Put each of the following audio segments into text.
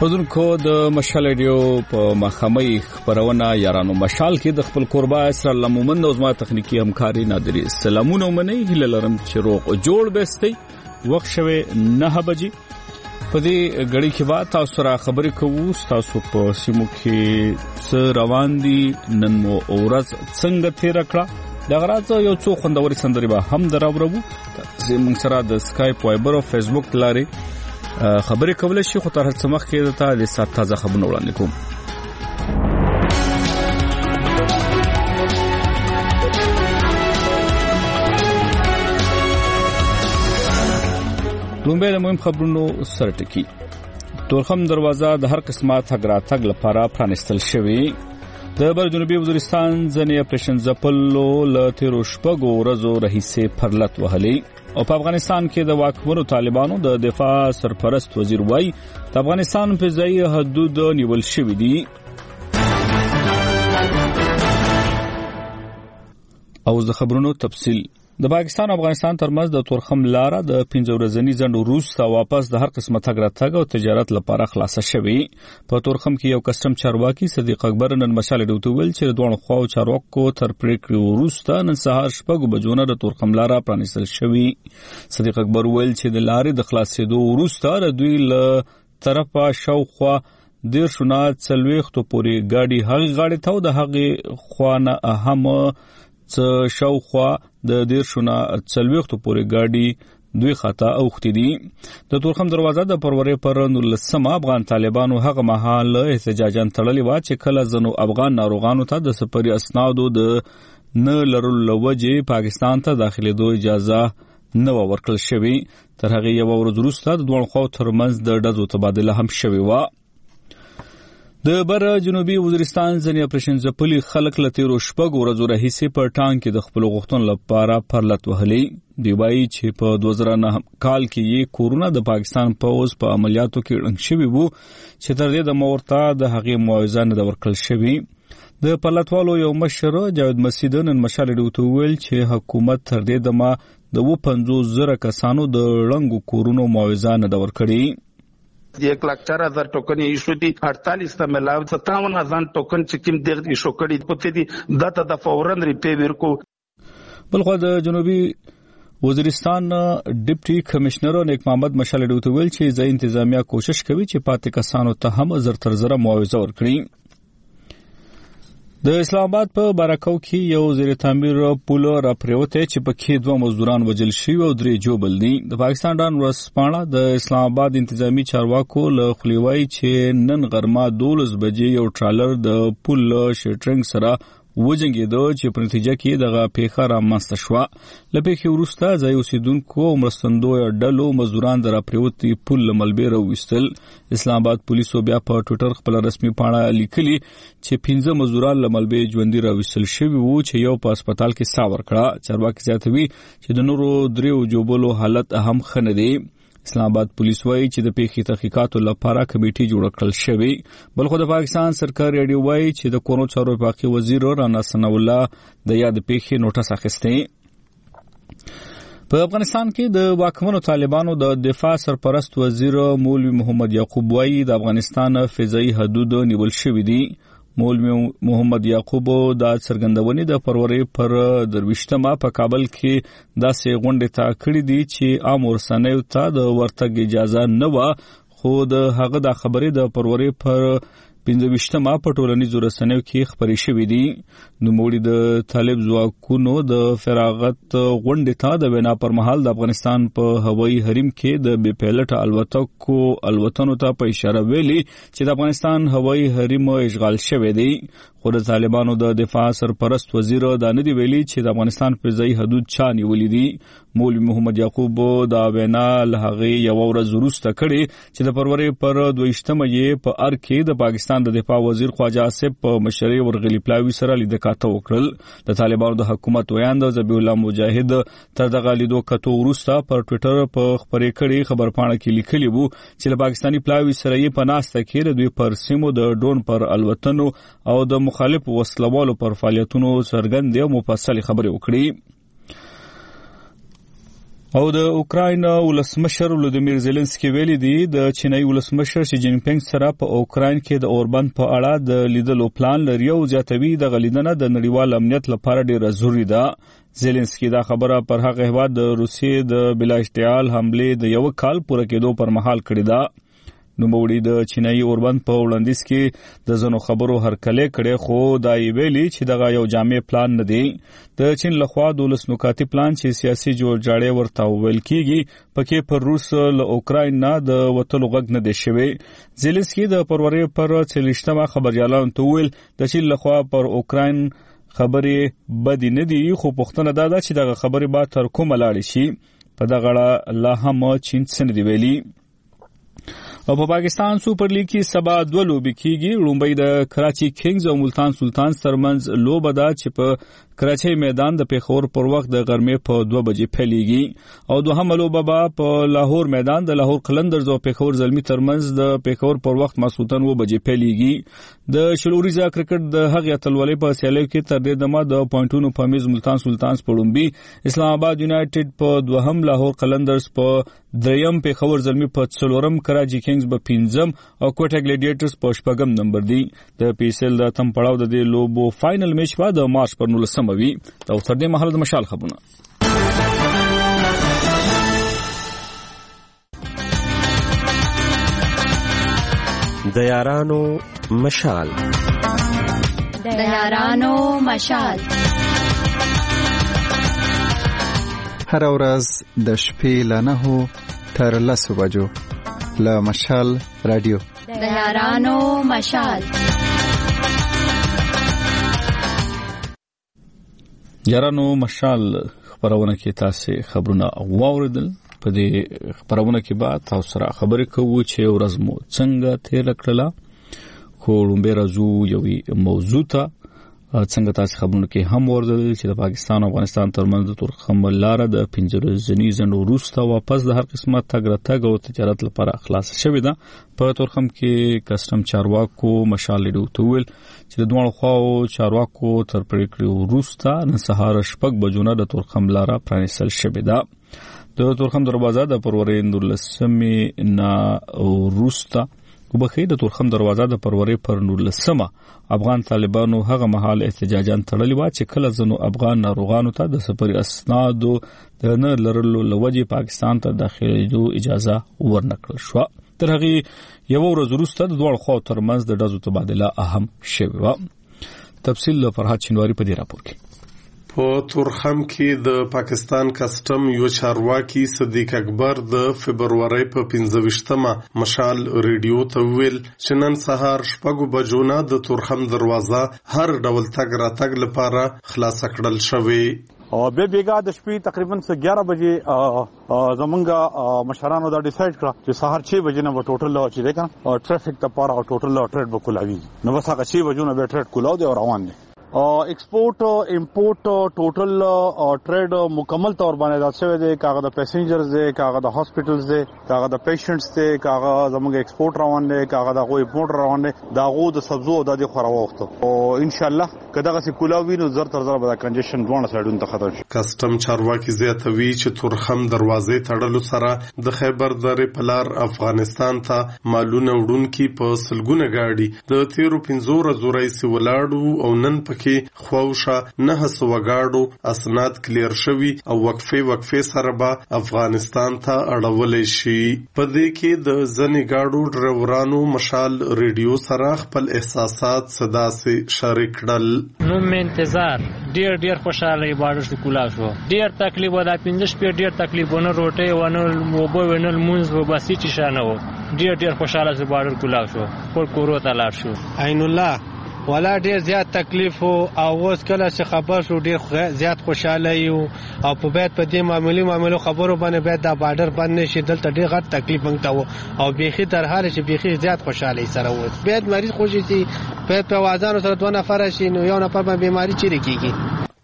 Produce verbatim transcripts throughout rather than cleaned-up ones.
اوردونکو د مشال ریډیو په مخامي خبرونه یارانو مشال کې د خپل قربا اسر لمومند او زما تخنیکی همکاري نادری سلامونه منی هله لرم چې روغ جوړ بستي وخت شوه نه بجې په دې غړي کې وا تاسو را خبرې کوو تاسو په سیمو کې څه روان دي نن مو اورز څنګه تیر کړه دا غراته یو څو خوندوري سندري به هم دراوړو زموږ سره د اسکایپ وایبر او فیسبوک لاري خبرې کولای شي خو تر هڅه مخ کې د تا د تازه خبرونه وړاندې کوم. لومبه د مهم خبرونو سره ټکی تورخم دروازه د هر قسمه تګ راتګ لپاره پرانستل شوی د بر جنوبي وزیرستان ځنې اپریشن زپلو ل تیرو شپږو ورځو رئیسه پرلط وهلي او په افغانستان کې د واکمنو طالبانو د دفاع سرپرست وزیر وای د افغانستان په ځای حدود نیول شوې دي او د خبرونو تفصیل د پاکستان او افغانستان ترمنځ د تورخم لاره د پنځه ورځنی ځنډ وروسته واپس د هر قسمه تګ راتګ او تجارت لپاره خلاصه شوی په تورخم کې یو کسٹم چارواکي صدیق اکبر نن مشال ډوټو ویل چې دوه خواو چارواکو تر پریکړې وروسته نن سهار شپږ بجو نه د تورخم لاره پرانیستل شوی صدیق اکبر ویل چې د لارې د خلاصېدو وروسته د دوی له طرفه شاوخوا دیر شونه څلويختو پورې گاډي هغه غاړي ته د هغه خوانه اهم څ شاوخوا د دیر شونه څلويختو پورې گاډي دوی خطا اوختي دي د تورخم دروازه د پرورې پر نولسمه افغان طالبانو هغه مهال احتجاجان تړلې و چې کله زنو افغان ناروغانو ته د سفري اسنادو د نه لرلو وجې پاکستان ته داخليدو اجازه نه ورکړل شوی تر هغه یو ورځ وروسته د دوه خو ترمنځ د ډزو تبادله هم شوی و د بر جنوبي وزیرستان ځنې اپریشن زپلي خلک لتیرو شپږ ورځو رئیسه په ټانک کې د خپل غوښتن لپاره پرلط وهلي دی وایي چې په دوه زره نه کال کې یې کورونا د پاکستان پوز په عملیاتو کې رنګ شوی وو چې تر دې د مورتا د هغې معاوضه نه ورکړل شوی د پرلطوالو یو مشر جاوید مسیدن نن مشال ډوټو ویل چې حکومت تر دې د ما د پنځوس زره کسانو د رنګو کورونا معاوضه نه ورکړي एक लाख चार हजार टोकन इशू थी अड़तालीस मिलाव सत्तावन हजार टोकन चिकिम देर इशू कड़ी पुते थी दत द फौरन रिपे वीर को बलखो د جنوبي وزیرستان ډیپټي کمشنر نیک محمد مشال ډوټو ویل چې ځای انتظامیه کوشش کوي چې پاتې کسانو ته هم زر تر زره معاوضه ورکړي د اسلام آباد په بارکاو کې یو زیر تعمیر پول را پریوته چې پکې دوه مزدوران وجل شوي او درې جوبل دي د پاکستان ډان ورسپانه د اسلام آباد انتظامی چارواکو له خلیوای چې نن غرمه دولس بجې یو ټرالر د پول شټرنګ سره وجنګیدو چې په نتیجه کې دغه پیښه رامنځته شوه لپاره وروسته ځای اوسیدونکو مرستندو ډلو مزدوران در پریوتی پول ملبیره وستل اسلام آباد پولیسو بیا په ټوئیټر خپل رسمي پاڼه لیکلي چې پنځه مزدوران لملبي ژوندۍ راوستل شوی وو چې یو په هسپتال کې سا ورکړه چارواکي زیاتوي چې د نورو دریو جوبلو حالت هم ښه نه دی اسلام آباد پولیس وایي چې د پیښې تحقیقاتو لپاره کمیټه جوړ کړل شوې بلخو د پاکستان سرکار ریډیو وایي چې د کورونو چارو وفاقي وزیر رانا ثنا الله د یاد پیښې نوټس اخیسته په افغانستان کې د واکمنو طالبانو د دفاع سرپرست وزیر مولوی محمد یعقوب وایي د افغانستان فضائي حدود نیول شوې دي مولوی محمد یعقوب د څرګندونې د فروری پر درويشتمه په کابل کې داسې غونډه تا کړې دي چې عام ورسنیو ته د ورتګ اجازه نه و خو د هغه د خبرې د فروری پر پنځه په ټولنیزو رسنیو کې خبرې شوې دي نو موږ د طالب ځواکونو د فراغت غونډې ته د وینا پر مهال د افغانستان په هوایي حریم کې د بي پایلټ الوتکو الوتنو ته په اشاره ویلي چې د افغانستان هوایي حریم اشغال شوی دی خو د طالبانو د دفاع سرپرست وزیر دا نه دی ویلي چې د افغانستان فضائي حدود چا نیولې دي مولوی محمد یعقوب دا وینا له هغه یو ورځ وروسته کړي چې د فروری پر دویشتمه یې په ار کې د پاکستان د دفاع وزیر خواجه آصف په مشرۍ ورغلي پلاوي سره لیدکاته وکړل د طالبانو د حکومت ویاند ذبیح الله مجاهد تر دغه لیدو کتو وروسته پر ټوئیټر په خبرې کړي خبرپاڼه کې لیکلي وو چې له پاکستاني پلاوي سره یې په ناسته کې د دوی پر سیمو د ډرون پر الوتنو او د مخالف وسلوالو پر فعالیتونو څرګندې او مفصل خبرې وکړي او د اوکراین ولسمشر ولودیمیر زيلنسکي ویلي دی د چینای ولسمشر شي جین پینګ سره په اوکراین کې د اوربند په اړه د لیدلو پلان لري او زیاتوي د غلیدنه د نړیوال امنیت لپاره ډیره ضروری ده. زيلنسکي دا خبره پر هغه هیواد د روسیې د بلا اشتعال حمله د یو کال پوره کېدو پر مهال کړی ده. نو موړي د چینایي اوربند په وړاندیز کې د زنو خبرو هرکله کړي خو دا ویلي چې دغه یو جامع پلان نه دی. د چین لخوا د ولس نوکاتي پلان چې سیاسي جوړجاړی ورته ویل کیږي پکې پر روس له اوکراین نه د وټلو غږ نه دی شوی. زيلنسکي د پروري پر چلشتمه خبريالانو ته ویل د چین لخوا پر اوکراین خبرې بدی نه دي خو پښتنه دا ده چې دغه خبرې به تر کومه لاړ شي په دغه اړه لا هم چین څه دی ویلي. او په پاکستان سوپر لیګ کې سبا دوه لوبې کیږي. لومړی د کراچي کینګز او ملتان سلطان ترمنځ لوبه ده چې په کراچي میدان د پیښور پر وخت د غرمې په دوه بجې پیلېږي او دوهمه لوبه به په لاهور میدان د لاهور قلندرز او پیښور زلمی ترمنځ د پیښور پر وخت ماسوتن و بجې پیلېږي. د شلوریزا کرکټ د هغې اتلولۍ په سیالیو کې تر دې دمه د پوینټونو په میز ملتان سلطان پړومبي، اسلام آباد یونایټډ په دوهم، لاهور قلندرز په دریم، پیښور زلمی په څلورم، کراچي کینګز په پنځم او کوټه ګلیډیټرز په شپږم نمبر دي. د پیسل د تم پړاو د دې لوبو فائنل میچ به د مارچ پر نولسمه وي. دا تر دې مهاله د مشال خبرونه. د یارانو مشال د یارانو مشال هر ورځ د شپې له نهو تر لسو بجو له مشال رادیو د یارانو مشال. یارانو مشال خبرونه کې تاسو خبرونه واوریدل. په دې خبرونه کې به تاسو سره خبرې کوو چې ورځ مو څنګه تیر کړله. خو لومبه راځو یوې موضوع ته. څنګه تاسو خبرونه کې هم ورزل چې د پاکستان او افغانستان ترمنځ د تورخم لار د پنځه ځنی زنو روسته واپس د هر قسمه تګ راتګ او تجارت لپاره خلاص شوې ده. په تورخم کې کسٹم چارواکو مشال ډوتول چې د دوه خواو چارواکو تر پریکړې روسته نن سهار شپږ بجونه د تورخم لار پرانیستل شوې ده. د تورخم دروازه د پروري نورلسمې نه روسته وبخې د تورخم دروازه د پروري پر نورلسمه افغان طالبانو هغه مهال احتجاجان تړلې و چې کله زنو افغان ناروغانو ته د سفر اسناد د نه لرلو لوجې پاکستان ته داخلېدو اجازه ورنکړل شو. تر هغه یو ورځ وروسته د دوه خواو ترمنځ د ډزو تبادله اهم شوه. تفصیل فرحات شینواری په دې راپور کې. په تورخم کې د پاکستان کسٹم یو چارواکي صدیق اکبر د فبرवरी په پنځه ویشتمه مشال ریډیو ته ویل چې نن سهار شپږ بجو نه د تورخم دروازه هر ډول تګ راتګ لپاره خلاص کړل شوې. او به بیګا د شپې تقریبا ګیارہ بجې زمونږه مشرانو دا ډیسایډ کړ چې سهار چھ بجې نه به ټوټل چې ده کنه ټریفیک ته پاره او ټوټل ټریډ به کولاوي نو بس هغه چھ بجو نه به ټریډ کولاو دی او روان دي. ایکسپورٹ امپورٹ ټوټل ټریډ مکمل تور باندې دا شوی دی. کاغه د پیسنجرز دی، کاغه د هاسپټلز دی، کاغه د پیشنټس دی، کاغه زموږ ایکسپورٹ روان دی، کاغه د غو امپورټ روان دی. دا غو د سبزو د دې خورا وخت او ان شاء الله کداغه سي کولاوي نو زر تر زر به کنجشن دوه سایډونو ته ختم شي. کسٹم چارواکي زیاتوي چې تورخم دروازې تړلو سره د خیبر درې پلار افغانستان ته مالونه وډونکي په سلګونه گاډي د تیرو پنځو ورځو راځي ولاړو او نن پکې خوښه نه سوګاړو اسناد کلیر شوی او وقفه وقفه سره به افغانستان ته اړولې شي. په دې کې د ځنې گاډو ډرایورانو مشال ریډیو سره خپل احساسات صدا سي شریک کړل. نو مې انتظار ډیر ډیر خوشاله بارش کولا شو. ډیر تکلیف ودا پنځه شپې ډیر تکلیفونه روټي ونه موبو ونل مونږ وباسي چې شانه و. ډیر ډیر خوشاله زه بارش کولا شو. پر کورو ته لاړ شو. عین الله ولا ډیر زیات تکلیف او اوس کله چې خبر شو ډیر زیات خوشاله یو او په بیت په دې معمولی معمولی خبرو باندې بیت دا بارډر باندې شي دلته ډیر غټ تکلیف مونږ او بيخي تر حاله چې بيخي زیات خوشاله سره و. بیت مریض خوشي سي په په وازانو سره دوه نفر شي نو یو نفر باندې بیماری چیرې کیږي.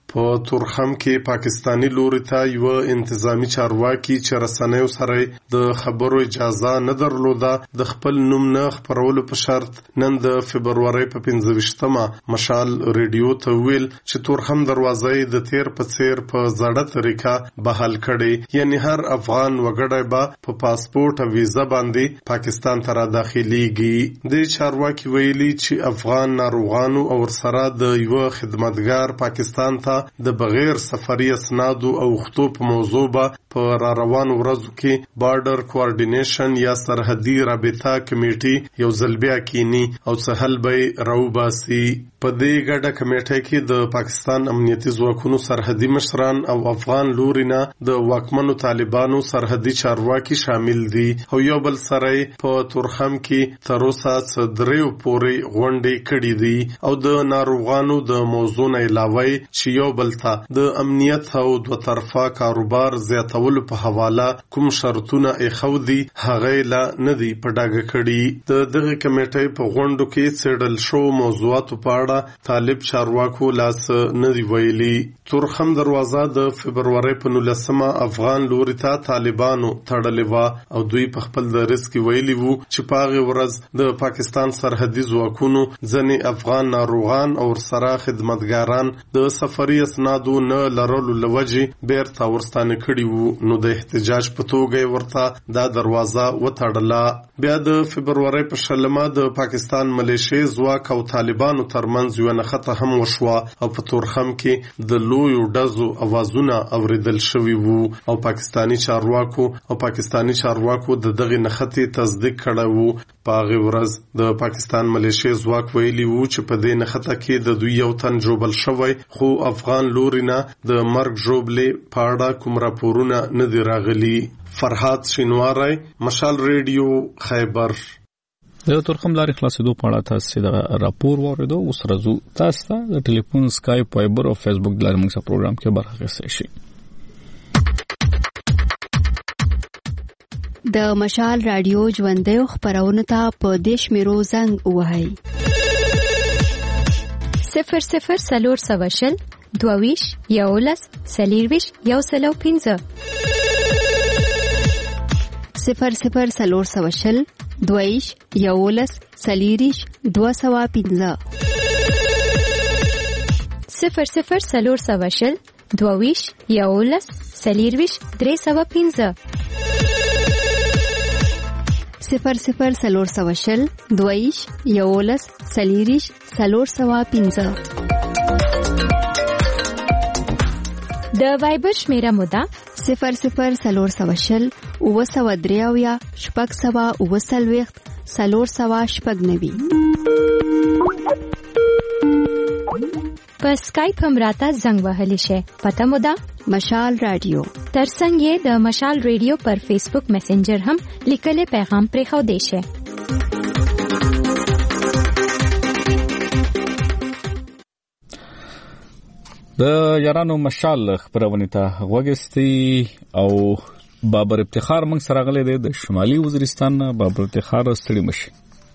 په تورخم کې پاکستانی لوري ته یو انتظامی چارواکي چې رسنیو سره د خبرو اجازه نه درلوده د خپل نوم نه خبرولو په شرط نن د فبرवरी په پنځه ویشتمه مشال ریډیو ته ویل چې تورخم دروازې د تیر په څیر په زړه طریقه بحال کړي، یعنی هر افغان وګړی به په پاسپورت او ویزا باندې پاکستان ته را داخليږي. د چارواکي ویلي چې افغان ناروغانو او سره د یو خدمتګار پاکستان ته د بغیر سفري اسناد او خطوط موضوع به په را روان ورځو کې بارډر کوارډینیشن یا سرحدي رابطه کمیټي یو ځل بیا کینی او سهل به راوباسي. په دې ګډه کمیټه کې د پاکستان امنیتي ځواکونو سرحدي مشران او افغان لورینه د واکمنو طالبانو سرحدي چارواکي شامل دي او یو بل سره په تورخم کې تر اوسه صدریو پورې غونډې کړې دي او د ناروغانو د موضوع نه علاوه چې یو بل ته د امنیت او دوه طرفه کاروبار زیاتولو په حواله کوم شرطونه ایښو دي هغه لا نه دي په ډاګه کړي. د دغه کمیټې په غونډو کې څېړل شو موضوعاتو په اړه طالب چارواکو لاس نه دی ویلي. تورخم دروازه د فبرवरी په نولسمه افغان لوري ته طالبانو تړلې و او دوی په خپل درس کې ویلي وو چې په هغه ورځ د پاکستان سرحدي ځواکونو ځنې افغان ناروغان او سره خدمتګاران د سفري اسنادو نه لرلو لوجې بیرته ورستانه کړي وو، نو د احتجاج په توګه ورته دا دروازه وتړله. بیا د فبرवरी په شلمه د پاکستان ملیشي ځواک او طالبانو ترمنځ یو نښته هم وشوه او په تورخم کې د لویو ډزو اوازونه اوریدل شوي وو او پاکستانی چارواکو او پاکستانی چارواکو د دغه نښتې تصدیق کړی وو. په هغه ورځ د پاکستان ملیشي ځواک ویلي وو چې په دې نښته کې د دوی یو تن جوبل شوی، خو افغان لوري نه د مرګ ژوبلې په اړه کوم راپورونه نه دي راغلي. فرحات شینواری، مشال ریډیو، خیبر. د تورخم لارې خلاصېدو په اړه تاسو د راپور واوریدو. اوس راځو تاسو ته د ټلیفون، اسکایپ، وایبر او فیسبوک د لارې موږ سره پروګرام کې برخه اخیستلی شئ. د مشال رادیو ژوندیو خپرونو ته په دې شمیرو زنګ ووهئ: صفر صفر څلور سوه شل دوه ویشت یولس څلېرویشت یو سل او پنځه، صفر صفر څلور سوه شل دوه ویشت یولس څلېرویشت دوه سوه پنځه، صفر صفر څلور سوه شل دوه ویشت یولس څلېرویشت درې سوه پنځه، صفر صفر څلور سوه شل دوه ویشت یولس څلېرویشت څلور سوه پنځه. د وایبر شمیره مو ده صفر صفر څلور سوه شل اووه سوه درې اویا شپږ سوه اووه څلوېښت څلور سوه شپږ نوي. په سکایپ هم راته زنګ وهلی شئ. پته مو ده مشال رادیو. ترڅنګ یې د مشال ریډیو پر فیسبوک میسنجر هم لیکلی پیغام پرېښودی شئ. د یارانو مشال خبرونه ته غوږستي او بابر افتخار موږ سره غلي دی د شمالي وزیرستان. بابر افتخار ستړي مشي.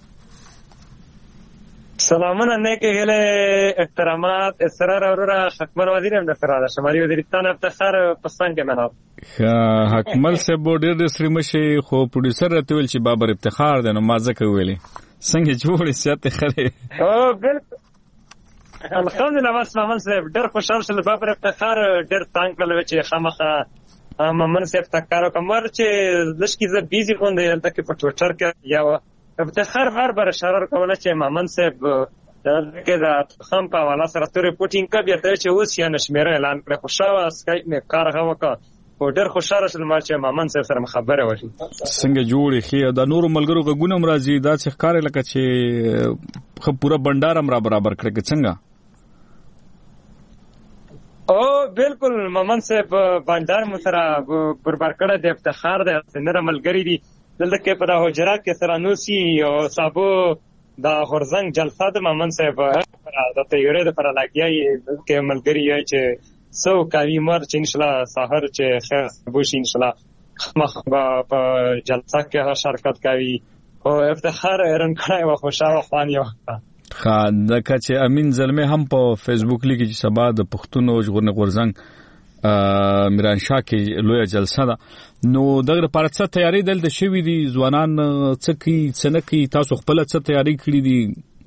سلامونه، نیکه هیله، احترامات، اسرار اورورا حکمل وزیر هم دفتر آده شمالی وزیرستان افتخار پسند که مناب حکمل صاحب ډېر د ستړي مشي، خو پروډوسر راته ویل چې بابر افتخار دی، نو ما ځکه ویلي څنګه جوړې سیاته خره. او بالکل الحمدلله. بس مامن صاحب ډېر خوشحال شول. بابر افتخار ډېر تانګ کړل چې خامخا مامن صاحب تکارو کمر چې لشکې زه بیزي غونډې دلته کې په ټویټر کې یا افتخار هر بار اشاره کوله چې مامن صاحب دغه د خام په حواله سره تورې پوټینګ کوي ته چې اوس یې نشمیره اعلان کړ. خوشاله اسکایپ مې کار غوکا او ډېر خوشاله شول چې مامن صاحب سره خبره وشي. څنګه جوړې خې د نورو ملګرو غوونه مرضی دا چې ښکار لکه چې خو پورا بندر هم را برابر کړی څنګه؟ او بالکل مامن صاحب بندر مو سره برابر کړی د افتخار د سندره ملګری دي دلته کې په حجرات کې سره نوسی او صابو د غورزنګ جلسه د مامن صاحب د تیورې د پر لاګیای کې ملګری یې چې سو کوي مر چې ان شاء الله سحر چې خیر بوشي ان شاء الله مخ په جلسه کې شرکت کوي او افتخار رن کړای او خوشاله خوان یو. خا د کچ امین زلمه هم په فیسبوک لیکي چې سبا د پښتون او ژغورنې غورزنګ میران شاه کې لوی جلسه ده نو دغه لپاره څه تیاری دلته شوې دي ځوانان څه کی څه نه کی تاسو خپل څه تیاری کړی دي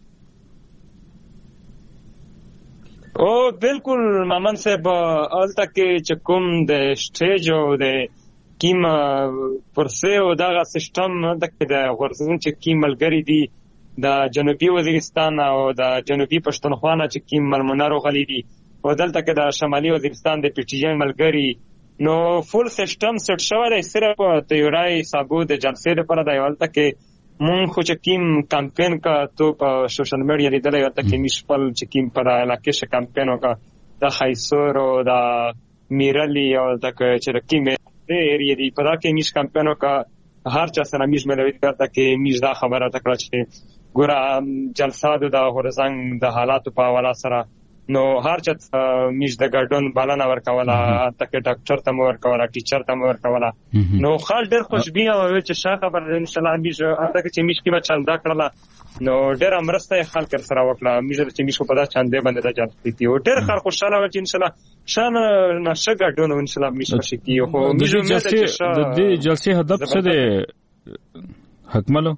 او بالکل مامن صاحب الته کې چې کوم د سټیج او د کیم پرسه او دغه سیستم د غورځون چې کیم ملګری دي د جنوبي وزیرستان او د جنوبي پښتونخوا نه چې کیم ملمنارو غلي دي او دلته کې د شمالي وزیرستان د پی ټی ایم ملګری نو فول سیستم سټ شوی دی صرف تیورای صابو د جلسې لپاره د یوالته کې مونږ خو چې کیم کمپاین کا تو په سوشل میډیا لیدل یو ته کې مشپل چې کیم پر علاقه ش کمپاین وکا د خیسور او د میرلی او د چې کیم ایریا دی په دا کې مش کمپاین وکا هر چا سره مش ملوي کرتا کې مش دا خبره تکړه چې ګور جلسه د غورزنګ د حالات په حواله سره نو هر چا مش د ګډون بالانه ورکوله تک ډاکټر ته مور کوله ټیچر ته مور کوله نو خال ډېر خوشبینه او چې شاه خبر ان شاء الله مش اته چې مش کې بچل دا کړله نو ډېر امرسته خلک سره وکړه مش چې مش په دا چاندې باندې دا جلسه او ډېر خر خوشاله و چې ان شاء الله شان نشه ګډون ان شاء الله مش شي او مش د دې جلسې هدف څه دی حکملو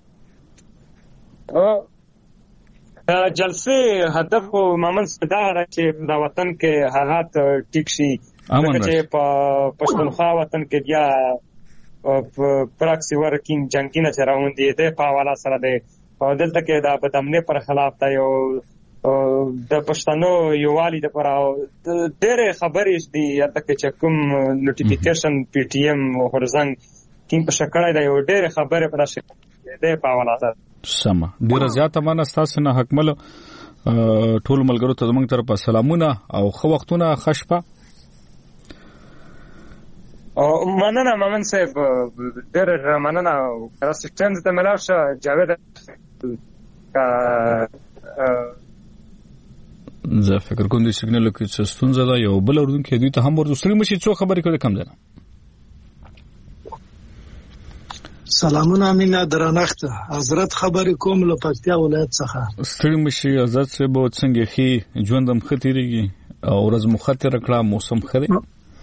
او جلسه هدف خو مامن صدا را چې د وطن کې حالات ټیک شي چې په پښتونخوا وطن کې بیا پراکسی ورکینګ جنگینه چراون دي د په حواله سره د دلته کې د بدامنۍ پر خلاف دی او د پښتنو یووالي د پر ډېر خبرې دي البته چې کوم نوټیفیکیشن پی ټی ایم او غورزنګ کیم په شکړای دی او ډېر خبرې پر شي د په حواله سره سما ډیره زیاته مننه تاسو نه حکمل ټول ملګرو ته زموږ طرفه سلامونه او خو وختونه خشپه او مننه مامن صاحب ډیره مننه راسټنز ته ملاشه جاوید زه فکر کوم د سیګنال کې څه ستونزه ده یو بل اردن کې دوی ته هم ورسره مشي څو خبرې کوي کم ده سلامونه امینه درنښت حضرت خبرې کوم له پکتیا ولایت څخه ستړي مشي حضرت صاحب څنګه خي ژوندم خطرېږي او ورځ مخاطر کړه موسم خري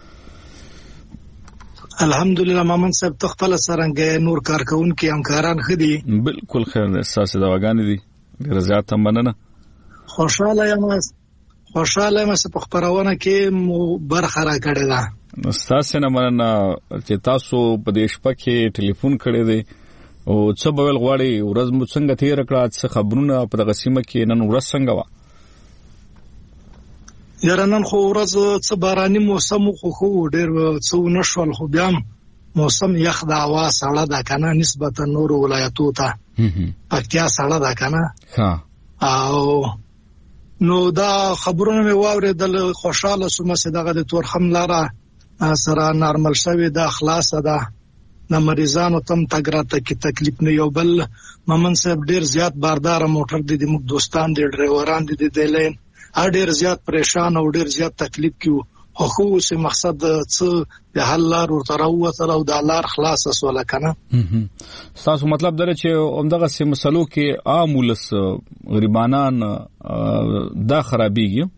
الحمدلله مامن صاحب تخپل سرنګ نور کارکونکو همکاران خدي بالکل خیر ده اساس دواګان دي ډیر زیاته مننه خوشاله یم خوشاله یم چې په خبرونه کې برخه را کړې ده تاسو نه مننه چې تاسو په دې شپه کې ټلیفون کړی دی او څه بول غواړي ورځ مو څنګه تیر کړه څه خبرونه په دغه سیمه کې نن ورځ څنګه و یاره نن خو ورځ څه باراني موسم خو خو ډېر څه نشول خو بیا موسم یخ د هوا سړه ده کنه نسبتا نور ولایتو ته پکتیا سړه ده کنه ها او نو دا خبرونه مې واورېدل خوشاله سوم چې دغه د تورخم لاره سره نارمل شوی د اخلاص ده د مریضانو تم تګراته کې تکلیف نه یو بل مامن صاحب ډیر زیات باردار موټر دي د موږ دوستان دي ډرایوران دي د لین ډیر زیات پریشان او ډیر زیات تکلیف کیو خو څه مقصد څه د حل لار ورته راوته او د لار خلاص وسوله کنه تاسو مطلب درته چې همدغه سه مسلو کې عام ولس غریبانان دا خرابېږي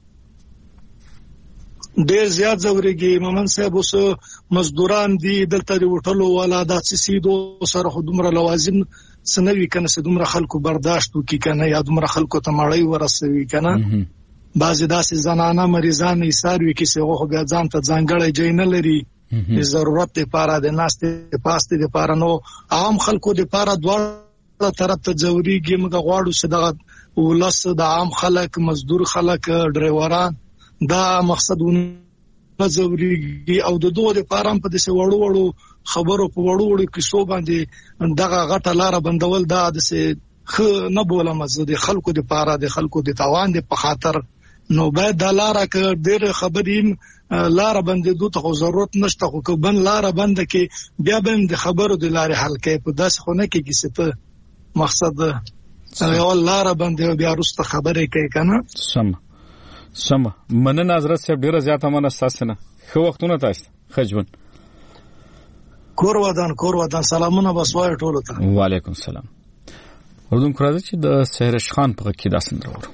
ډیر زیات زوريږي مامن صاحب اوس مزدوران دي دلته د وټلو ولا د سیدو سره خدومره لوازم سنوي کنه سدومره خلکو برداشت وکي کنه یا دومره خلکو ته مړی ورسوي کنه بعضی داسې زنانه مریضان ایثار وکي چې هغه بیا ځان ته ځانګړی ځای نه لري د ضرورت لپاره د ناستې پاستې لپاره نو عام خلکو لپاره دواړه طرف ته زوريږي موږ غواړو چې د ولس د عام خلک مزدور خلک ډرایوران دا مقصدونه زوريږي او د دوه لپاره په دې وړو وړو خبرو په وړو وړو کې سو باندې دغه غټه لار بندول دا د خ نه بوله مزه د خلکو لپاره د خلکو د توان د په خاطر نو باید د لار کې ډېر خبرې لار بندې دوه ته ضرورت نشته خو بن لار بند کې بیا به د خبرو د لارې حل کې په داس خو نه کې چې ته مقصد یو لار بندې بیا وروسته خبرې کوي کنه سم سم مننه حضرت صاحب ډیره زیاته مننه تاسو نه خو وختونه تاسو خجون کور ودان کور ودان سلامونه بسوای ټولو ته وعلیکم السلام اردن راځي چې د سهرش خان په کې دا سندره ورو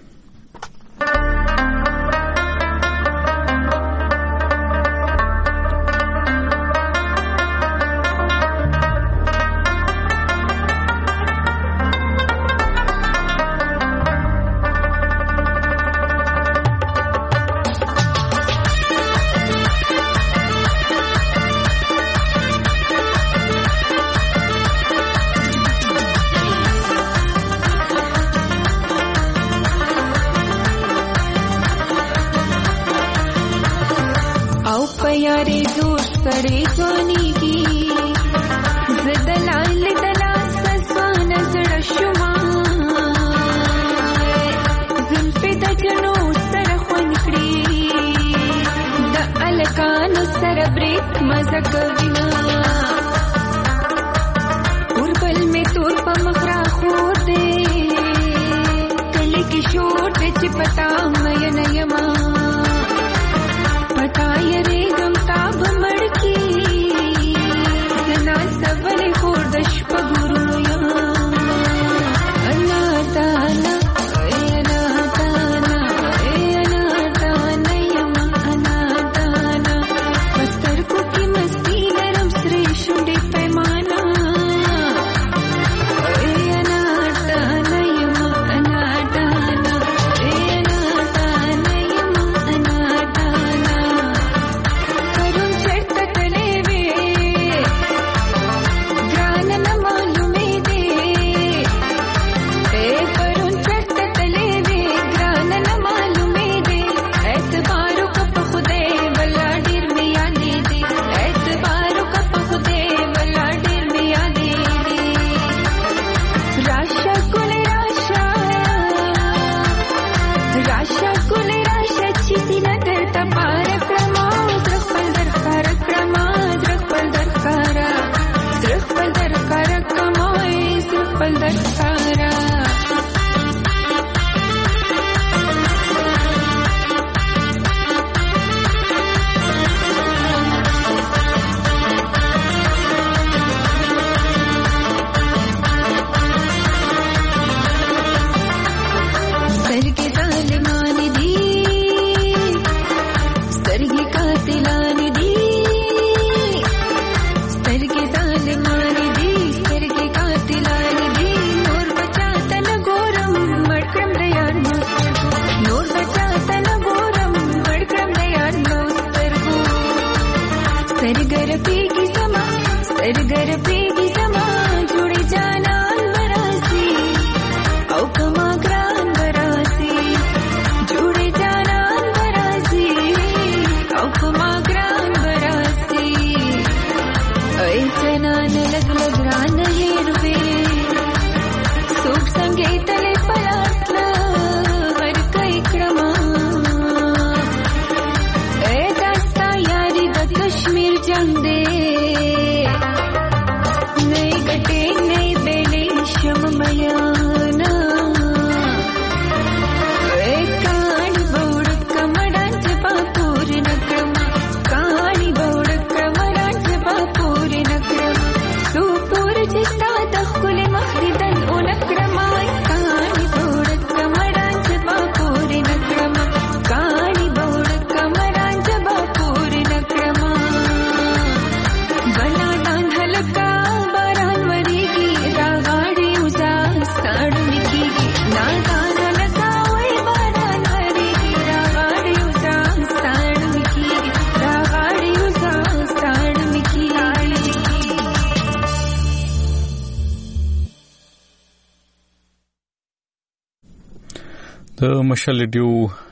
د مشال ډیو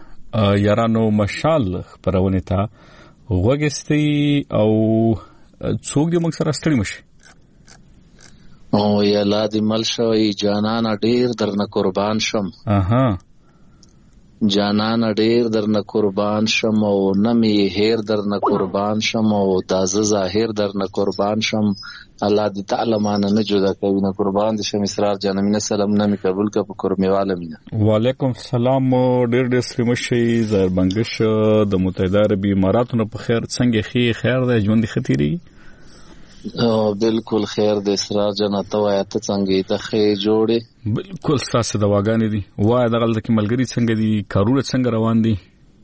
یارانو مشال خبرونه ته وګستي او څوک دې موږ سره ستړي مشي او یا لادي ملشوي جانان ډیر درنه قربان شم اها جانان ډیر درنه قربان شم او نمي هیر درنه قربان شم او داز ظاهر درنه قربان شم الله دې تعالی مان نه جدا کوي نه قربان دي شم اسرار جانمینه سلام نامي قبول کا په قرمواله مینا وعلیکم السلام ډیر ډیر سریمشي زهر بنگش د متحده عربی اماراتو په خیر څنګه خي خیر د ژوند خطيري بالکل خیر د اسرار جنته وای ته څنګه ته خې جوړې بالکل تاسو دواګانې دي وای دغه د ملګری څنګه دي کارونه څنګه روان دي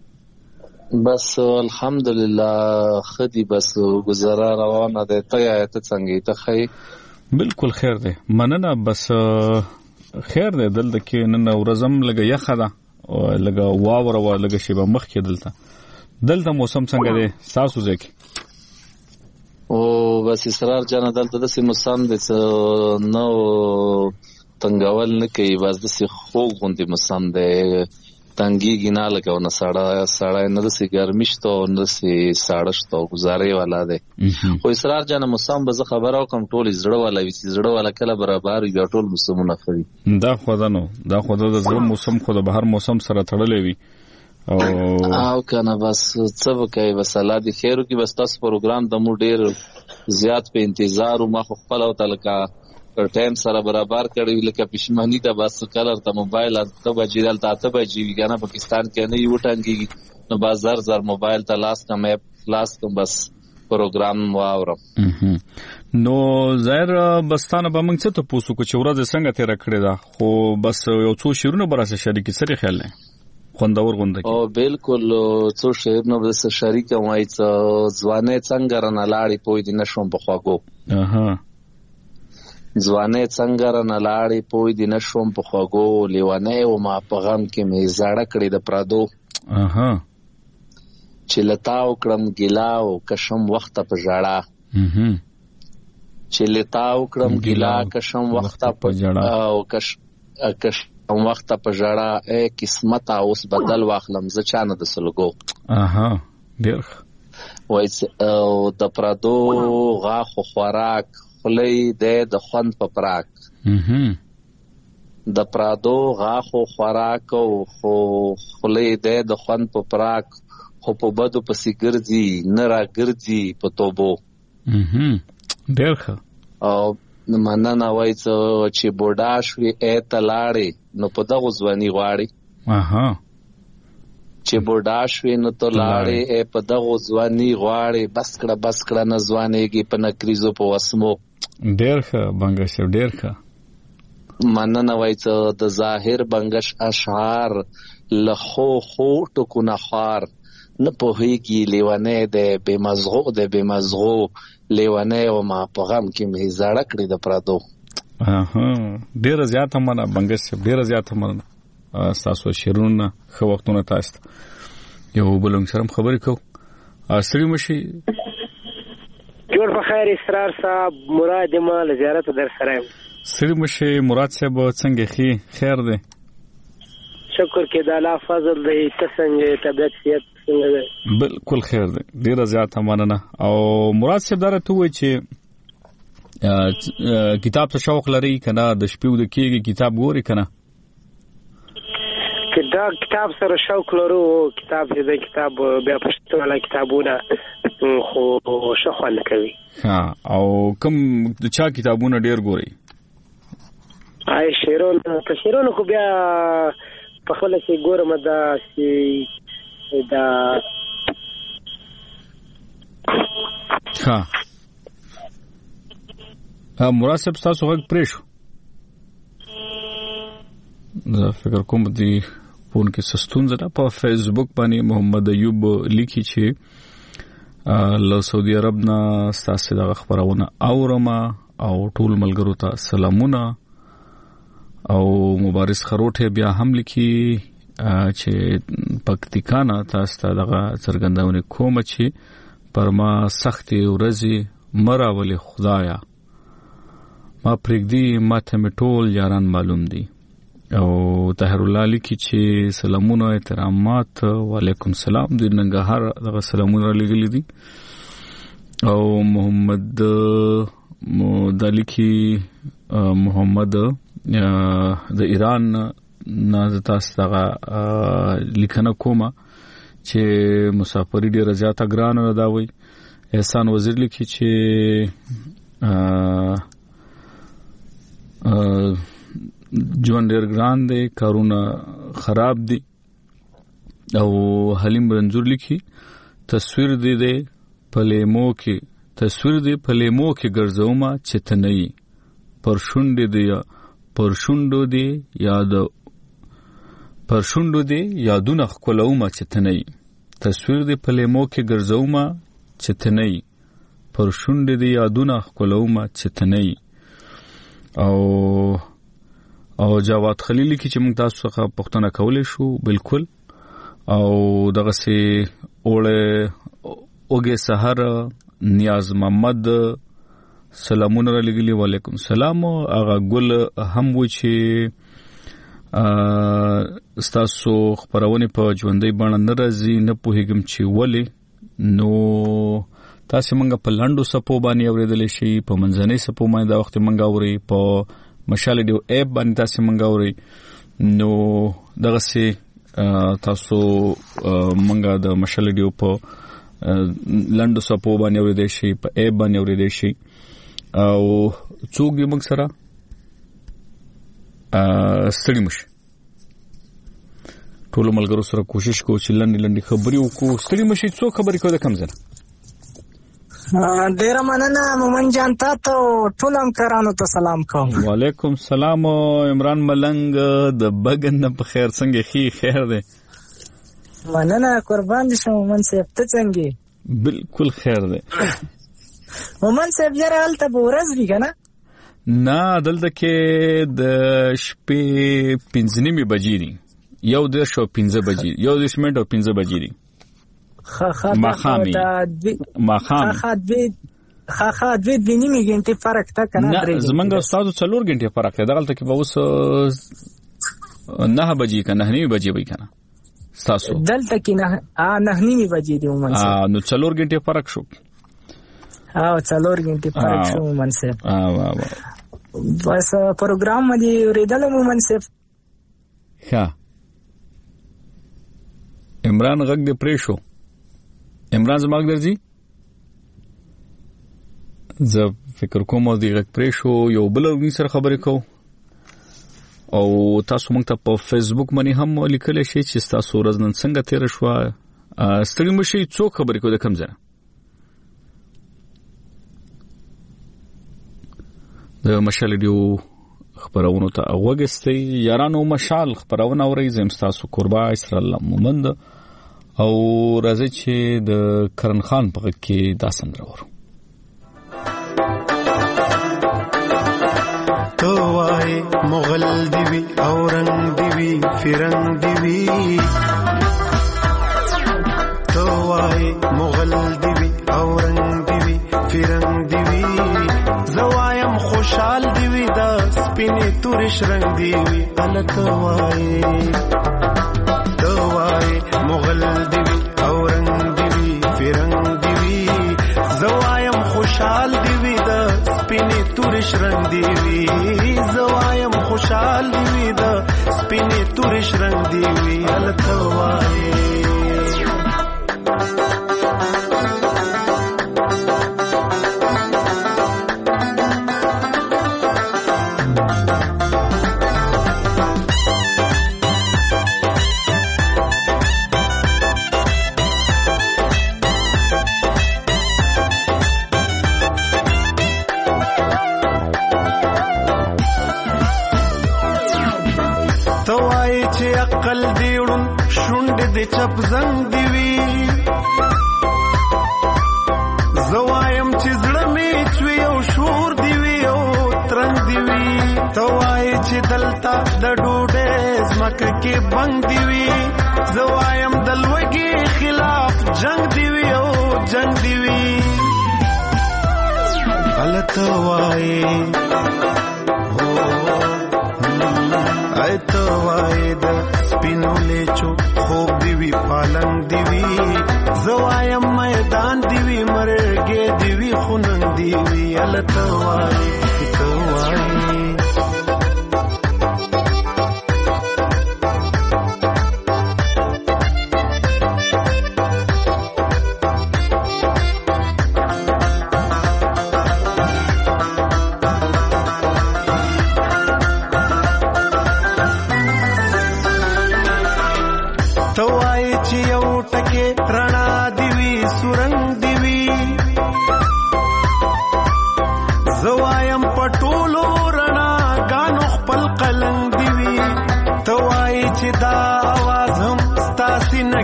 بس الحمدلله خدي بس گزاره روانه ده ته ته څنګه ته خې بالکل خیر ده مننه بس خیر ده دلته کې نن ورځم لګه یخه ده او لګه واور او لګه شی به مخ کې دلته دلته موسم څنګه ده تاسو ځکه او بس اسرار جان دلته د سیمو سم د نو تنګول نه کوي بس د سی خوګ غوندي مسم ده تنګي گینا لګاو نه ساړه ساړه نه د سی ګرمشتو نه سی ساړشتو گزارې والا ده خو اسرار جان مسم به خبرو کم ټول زړه والا وی زړه والا کله برابر وي ټول موسمونه خوري دا خو دا نو دا خو د زړه موسم خو د بهر موسم سره تړلې وي او او کنه بس څه وکي بس الله دې خیر وکي بس تاسو پروګرام د مو ډیر زیات په انتظار او ما خو خپل او تلکا پر ټایم سره برابر کړی لکه پښمنی ته بس کلر ته موبایل ته بجیدل ته ته بجی وګانه پاکستان کې نه یو ټنګي نو بازار زر موبایل ته لاس کا مې لاس کوم بس پروګرام واورم نو زهر بستانه به موږ څه ته پوسو کو چې ورځ څنګه تیر کړی دا خو بس یو څو شیرونه براسه شریک سره خیال نه خوندور غونډه او بالکل څو شعر نو د شریک وای څ ځوانه څنګه رانه لاړې پوي دي نشم په خواګو اها ځوانه څنګه رانه لاړې پوي دي نشم په خواګو لیوانه او ما په غم کې مې زړه کړې د پرادو اها چې لتاو کړم ګلاو کشم وخت په ژړا اها چې لتاو کړم ګلا کشم وخت په ژړا او کش کش ام وخت په ژړا اے قسمت اوس بدل واخلم ز چانه د سلګو اها ډیر وای او د پرادو غاخ خوراک خلې د خوند په پراک اها د پرادو غاخ خوراک او خو خلې د خوند په پراک خو په بدو پسې ګرځي نه را ګرځي په توبو اها ډیر او مننه وای چې بوډا شوي اته لاړې نو په دغه ځواني غواړي اها چې بوډا شوي نو ته لاړې په دغه ځواني غواړي بس کړه بس کړه نه ځوانيږي په نکریزو په وسمو ډېر ښه بنگش ډېر ښه مننه وای چې د ظاهر بنگش اشعار لخو خو ټکو نه خار نه پوهیږي لیوانه د بے مزغو د بے مزغو لیوانه او ما په غم کې مې زړه کړې د پرادو اها ډیر زیات مننه بنگش ډیر زیات مننه تاسو شیرونه خو وختونه تاسو یو بلنګ سره خبرې کو اصلي مشي جوړ په خیر اسرار صاحب مراد مال زیارت در سره سری مشي مراد صاحب څنګه خي خیر دی شکر کې د الله فضل دی څنګه طبيعت صحت څنګه بالکل خیر دی ډیر زیات مننه او مراد صاحب درته وای چې کتاب ته شوق لري کنه د شپې د کېږي کتاب ګوري کنه کدا کتاب سره شوق لرو کتاب دې کتاب بیا پښتو ولا کتابونه خو شخوان کوي ها او کوم د چا کتابونه ډیر ګوري آی شیرون په شیرون خو بیا په خپل کې ګورم دا چې دا ها مراسب تاسو غږ پریشو دا فکر کوم دی فون کې سستون زړه په فیسبوک باندې محمد ایوب لیکي چې له سعودي عرب نه تاسو د خبرونه اورما او ټول ملګرو ته سلامونه او مبارز خروټه بیا هم لیکي چې پکتیکانا تاسو ته دغه څرګندونه کوم چې پرما سختي ورځي مراولي خدایا ما پرګدي ماته میټول یاران معلوم دي او طاهر الله لیکي چې سلامونه احترامات وعلیکم السلام د ننګهار دغه سلامونه لګلې دي او محمد مدلکی محمد د ایران نه تاسو ته لیکنه کومه چې مسافری ډیره زیاته ګرانه ده وي احسان وزیر لیکي چې جون ډیر ګران دی کارونه خراب دي او حلیم رنځور لیکي تصویر دی دی په لیمو کې تصویر دې په لیمو کې ګرځومه چې ته نه یې پر شونډې دې پر شونډو دې یاد پر شونډو دې یادونه ښکلومه چې ته نه یې تصویر دې په لیمو کې ګرځومه چې ته نه یې پر شونډې دې یادونه ښکلومه چې ته نه یې. او او جواد خلیلی کی چې موږ تاسو څخه پوښتنه کولې شو بالکل. او دغه سي اوړه اوګه سحر نیاز محمد سلامونه لګلی وعلیکم سلام. هغه ګل هم و چې تاسو خبرونه په ژوندۍ باندې ناراضي نه پوهیږم چې ولې نو تاسو منګه په لاندو سپو باندې اوریدل شي په منځنۍ سپو باندې دا وخت منګه اوري په مشال دیو اپ باندې تاسو منګه اوري نو دغه سي تاسو منګه د مشال دیو په لاندو سپو باندې اوریدل شي په اپ باندې اوریدل شي او څوک دې موږ سره ستړي مش ټول ملګرو سره کوشش کوو چې لاندې لاندې خبرې وکړو. ستړي مشي څو خبرې کوو د کم ځله. ډیر مننه مومن جان تاسو ټول همکارانو ته سلام کوم. وعلیکم سلام. عمران ملنګ د بغن په خیر څنګه خي خیر دی. مننه قربان دي شم مومن صاحب ته څنګه. بالکل خیر دی. مومن صاحب یې حالت به ورځ وی کنه نه دلته کې د شپې پنځه نیمه بجې دي یو د شو پنځه بجې یو د شمنټ او پنځه بجې دي خا ماخامي ماخامي خا دوی خا خا دوی د نیمه غنټه فرق تا کنه درې زمونږ استادو څلور غنټه فرق دی دغلته کې به اوس نه بجې کنه نه بجې وای کنه تاسو دلته کې نه نه نیمه بجې دی عموما نو څلور غنټه فرق شو او څلور غنټه فرق شو منصب اه واه واه بس پروګرام باندې ورېدل مو منصب ښه عمران غږ دې پرې شو عمران زماګ درځي زه فکر کوم دې غږ پرې شو یو بل ورني سره خبرې کو او تاسو موږ ته په فیسبوک باندې هم لیکل شي چې تاسو ورځ نن څنګه تیر شو ستړي مشي څو خبرې کو د کم ځای د مشال دیو خبرونه ته اوګستي یارانو مشال خبرونه اوري زم تاسو قربا اسرائیل مومند او راځي چې د کرن خان په کې داسند راوړو. تو وای مغل دیوی اورنګ دیوی فرنګ دیوی تو وای مغل دیوی اورنګ دیوی فرنګ دیوی زوایم خوشحال دیوی دا سپینې تورش رنگ دیوی الک وای تو وای مغل دیوی اورنګ دیوی فرنګ دیوی زوایم خوشحال دیوی دا سپینې تورش رنگ دیوی زوایم خوشحال دیوی دا سپینې تورش رنگ دیوی الک وای عقل دیړون شونډې د چپ زنګ دیوي زوایم چې زړه می چوي او شور دیوي او ترنګ دیوي توای چې دلتا د ډوډۍ زمکه کې بنګ دیوي زوایم دلوګي خلاف جنگ دیوي او جنگ دیوي غلط وای ای تو وای د سپینو لیچو خوب دیوی پالنګ دیوی زوایم میدان دیوی مرګې دیوی خوننګ دیوی ال تو وای تو وای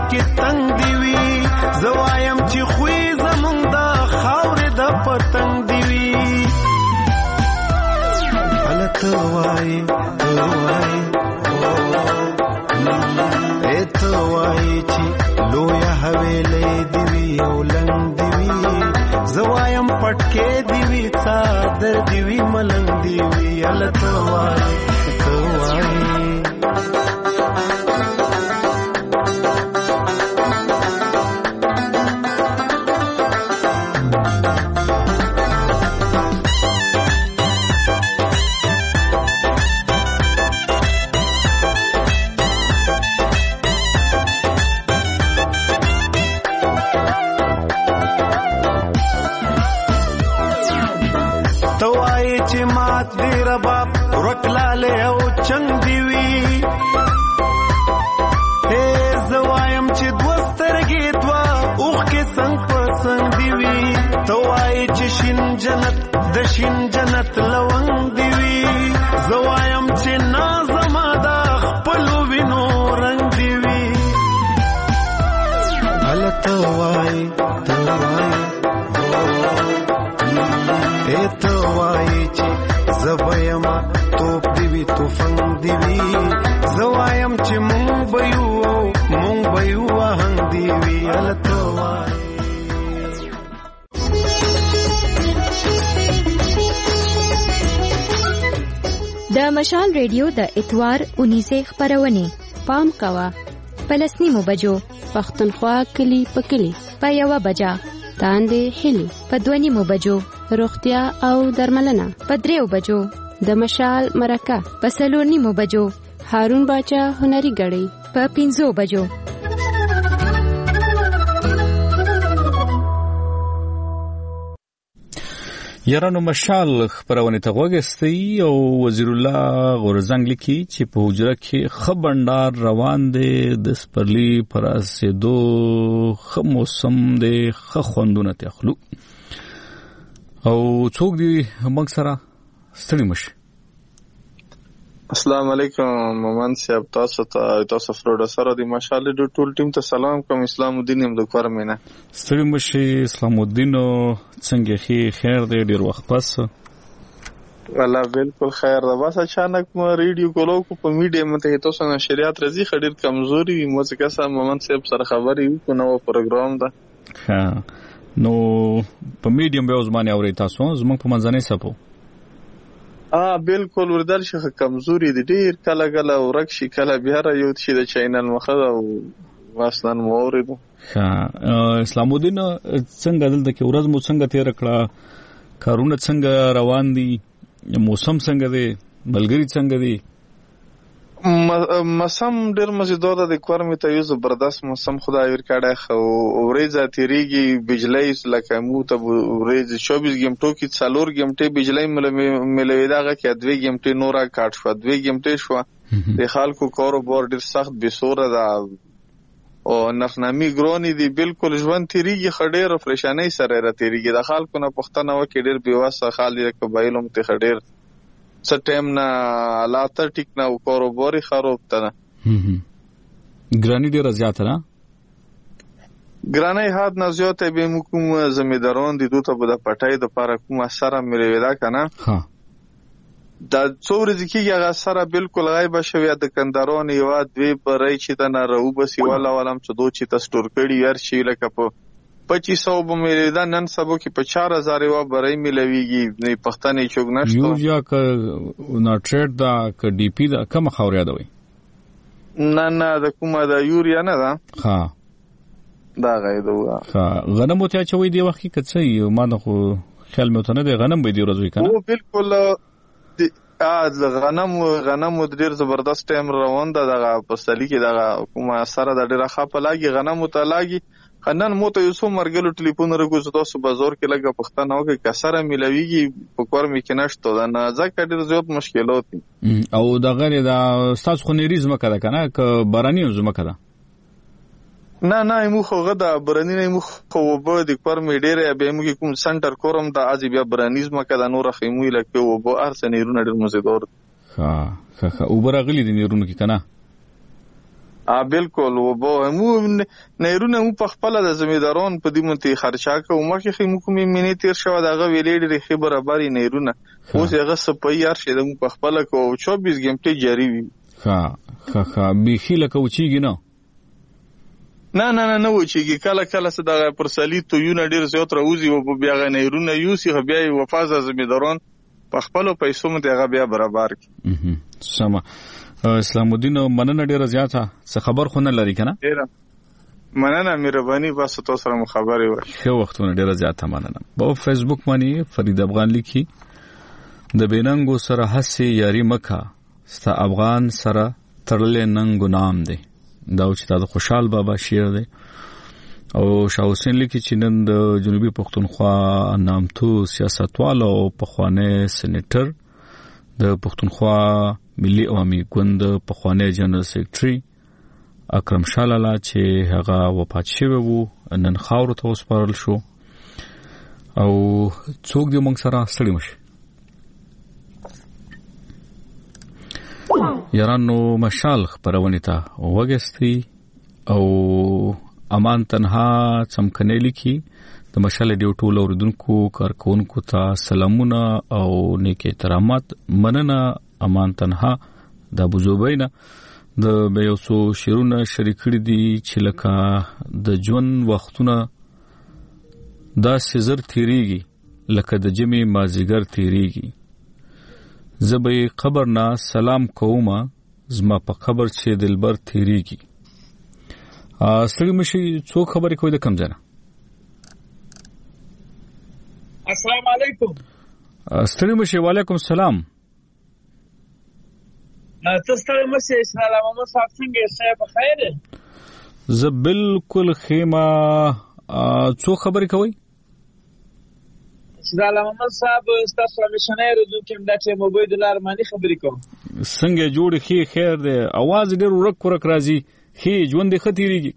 کې تنگ دی وی زوایم چې خوې زمونږ د خاورې د پتنګ دی وی هلته وای ته وای اے ته وای چې لویا حویلې دی وی او لنګ دی وی زوایم پټکې دی وی څادر دی وی ملنګ دی وی هلته وای ته وای وکلاله او چنګ دی وی هي زوایم چې دوسترګې دوا اوخ کې څنګه پسند دی وی توای چې شین جنت د شین جنت لونګ دی وی زوایم چې نازما دا خپل وینو رنگ دی وی هلته وای توای اے توای چې زوایما توپ دی وی توفنګ دی وی زوایم چې مونږ بيو مونږ بيو هنګ دی وی هلته وای د مشال ریډیو د اتوار اونیزه خبرونه پام کوا پلسنیمو بجو پښتونخوا کلی پکلی په یو بجا تاندې هلی په دونیمو بجو روغتیا او درملنه په دریو بجو د مشال مرکه په څلور نیمو بجو هارون باچا هنري غړي په پنځو بجو یارانو مشال خبرونه ته وګستي او وزیر الله غورزنګ لیکي چې په حجره کې خبردار روان دي د سپرلی پر اسیدو خ موسم دي خ خوندونه تخلو او څوک دي موږ سره ستړي مشه. السلام علیکم مومن صاحب تاسو ته تاسو پروډوسر دی ماشاءالله د ټول ټیم ته سلام کوم اسلام الدین هم د کور مینه ستړي مشه. اسلام الدین څنګه خي خیر دی ډیر وخت پس والله بالکل خیر ده بس اچانک ما ریډیو کولو کو په میډیا مته تاسو نه شریعت رضی خډیر کمزوري مو څه کسه مومن صاحب سره خبري کو نو پروګرام ده ها نو په میډیم به ځمانه اوري تاسو زموږ په منځنۍ صفو اه بالکل وردل شي کمزوري دي ډیر کله کله ورک شي کله بیا را یو شي د چینل مخه او واسطه مورید ها اسلام الدین څنګه دلته کې ورځ مو څنګه تیر کړه کارونه څنګه روان دي موسم څنګه دی ملګری څنګه دی موسم ډیر مزیدار د کورمه ته یو زبردست موسم خدای ورکړی خو ورځ تیریږي بجلی لکه مو ته ورځ چوبیس غنټو کې څلور غنټې بجلی ملوي داغه کې دوه غنټې نورا کاټ شو دوه غنټې شو د خلکو کاروبار ډیر سخت بسوره ده او نرخنامي ګرونی دی بالکل ژوند تیریږي خډیر پریشانای سره را تیریږي د خلکو نه پښتنه وکړي ډیر بیواسه خالي قبایلوم ته خډیر څه ټیم نه حالات ټیک نه او کاروباري خراب تنه ګرانی ډیر زیات نه ګرانی حد نه زیات به کوم زمیداران دي دوته په د پټای د پاره کوم اثر مې ویلا کنه ها دا څور ځکه هغه سره بالکل غایب شوی د کندارون یو دوی پرې چې د نه راو بس والا ولم چې دوه چې تستور کړي ور شي لکه په پچیس سو به مې دا نن سبو کې په چار هزار و برای ملويږي نه پښتنې چوک نشته یوریا ک نټریټ دا ک ډي پی دا کوم خاوریا دوی نه نه د کومه دا یوریا نه دا ها دا غیدو ها غنم ته چوي دی وخت کې څه ما نه خو خیال مې ته نه دی غنم به دی ورځوي کنه او بالکل از غنم غنم ډیر زبردست ټیم روان ده دغه پسلی کې دغه کومه سره د ډیره خپه لاګي غنم ته لاګي خنن مو ته یو څو مرګلو ټلیفون راګوز تاسو بازار کې لګه پښتنه وکي کسره ملويږي په کور مې کې نشته دا نه ځکه ډیر زیات مشکلات دي او دا غیر دا تاسو خو نریز مکه کنه ک بارانی زمکه ده نه نه مو خو غدا برانی نه مو خو وبو د کور مې ډیره به مو کوم سنټر کورم د از بیا برانیز مکه د نور خیمو لکه وبو ارسنیرونه ډیر مزیدار ها ها او برغلی د نیرونو کې کنه ا بالکل و به مو نهرونه مو په خپل د زمیدارون په دې مونته خرچا کوو مخه خې مو کومې مینې تیر شو دغه ویلې لري خبره برابرې نهرونه اوس هغه سپي یار شه د مو په خپل کو چوبیس غنټې جاری وي ها ها ها به خله کوچیږي نه نه نه نه نو چې کله کله صدغه پرسلی تو یو نه ډیر زیات راوځي او بیا غ نهرونه یوسي بیا وفاز زمیدارون په خپل پیسو مته هغه بیا برابر کی سم اسلام الدین مننه ډیره زیاته څه خبر خو نه لري کنه ډیره مننه مهرباني بس تاسو سره خبرې وای خو وختونه ډیره زیاته مننه په فیسبوک باندې فرید افغان لیکي د بیننګو سره حسي یاري مکه ست افغان سره تړلې ننګ نام دی دا چې د خوشحال بابا شعر دی او شاه حسین لیکي چې نن د جنوبي پښتونخوا نامتو سیاستوال او پخوانی سېنیټر د پښتونخوا ملي عوامي ګوند پخوانی جنرال سیکریټري اکرم شاه لالا چې هغه وفات شوی وو نن خاور ته وسپارل شو او څوک دې موږ سره ستړي مشي یارانو مشال خبرونه ته وګستي او امان تنها څمکنه لیکي د مشال ډیو ټول اوردونکو کارکونکو ته سلامونه او نیک احترامات مننه امان تنها د ابو زبینا د بیوسو شیرونه شریک کړي دي چې لکه د جون وختونه دا سزر تیریږي لکه د جمی مازیګر تیریږي زبې قبر نه سلام کومه زما په قبر چې دلبر تیریږي اصلي مشي څو خبرې کوي د کم ځنه السلام علیکم ستړي مشي وعلیکم السلام تاسو ته مشه اسلام محمد صاحب څنګه یې په خیر زه بالکل خیمه څو خبرې کوي اسلام محمد صاحب تاسو همیشنه رجوع کوم دا چې موبایل دلار باندې خبرې کوم څنګه جوړ خي خیر دی आवाज ډېر ورک ورک راځي خي ژوند خطرېږي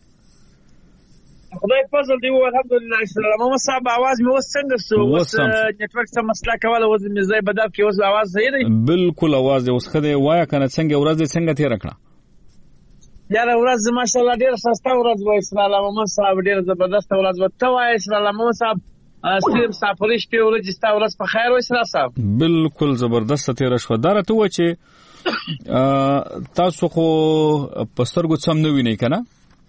خدای فضل دی الحمدلله اسلام محمد صاحب आवाज مې وس څنګه سو وس نتورک څخه مسله کوله وز مې زای بدل کې وس आवाज صحیح دی بالکل आवाज دی وس خدای وایا کنه څنګه ورځ څنګه تیر کړه یاره ورځ ماشاءالله ډیر سسته ورځ وای اسلام محمد صاحب ډیر زبردست ورځ وته وای اسلام محمد صاحب سیم سافریش په ورځ ستا ورځ په خیر وای اسلام صاحب بالکل زبردست تیر شو دارته و چې تاسو خو پسترګو څم نه وینئ کنه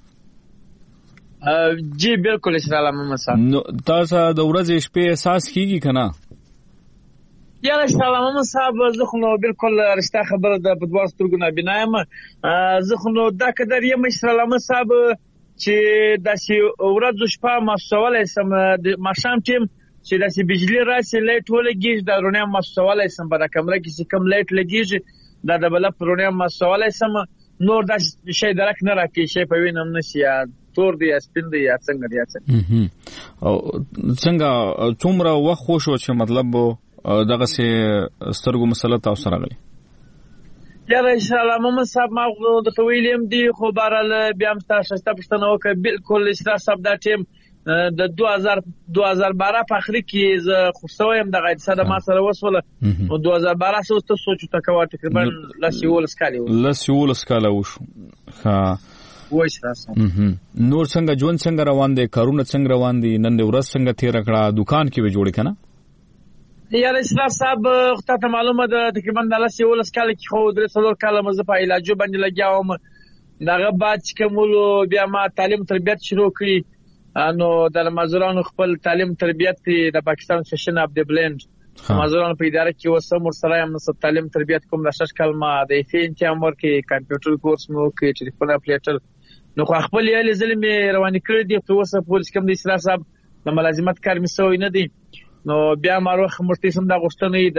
جی بالکل اسلام محمد صاحب نو تاسو د ورځې شپې احساس کیږي کنه یا اسلام محمد صاحب زه خو نو بالکل رښتا خبره د بدوار سترګو نه بنایم زه خو نو دا قدر یم اسلام محمد صاحب چې د سی ورځو شپه مسول سم د ماشام ټیم چې د سی بجلی راسي لایټ ولګیږي د رونه مسول سم په کمره کې کم لایټ لګیږي دا د بل پرونه مسول سم نور د شي درک نه راکې شي په وینم نشي تور دی سپین دی یا څنګه دی څنګه او څنګه څومره وخت خو شو چې مطلب دغه سي سترګو مسله تاسو راغلي یا اسلام محمد صاحب ما د تویلم دی خو بارل بیا هم تاسو ته پښتنه وکړه بالکل اسلام صاحب دا ټیم د دوه هزار دوه هزار بارہ په اخر کې ز خوشویم د غید سره ما سره وسوله او دوه هزار بارہ سو ته سوچ تکوا تقریبا لاسیول سکالي لاسیول سکاله وشو ها وایي تاسو نور څنګه جون څنګه روان دي کارونه څنګه روان دي نن د ورځ څنګه تیر کړه دکان کې به جوړ کنه یا اسلام صاحب ته معلومه ده تقریبا د لاسیول سکالي کې خو درې څلور کاله مزه په علاج باندې لګیاوم دغه بعد چې کومولو بیا ما تعلیم تربیت شروع کړی نو د مازورانو خپل تعلیم تربیت د پاکستان سیشن اف د بلند مازورانو په اداره کې وسم ورسره هم نو تعلیم تربیت کوم د شش کلمه د ایفین چې امر کې کمپیوټر کورس مو کې چې په اپلیټر نو خپل یې ظلم رواني کړی دی په وسه پولیس کوم د اسلام صاحب د ملازمت کار مسوي نه دی نو بیا ماروخ مرتسم د غشتنې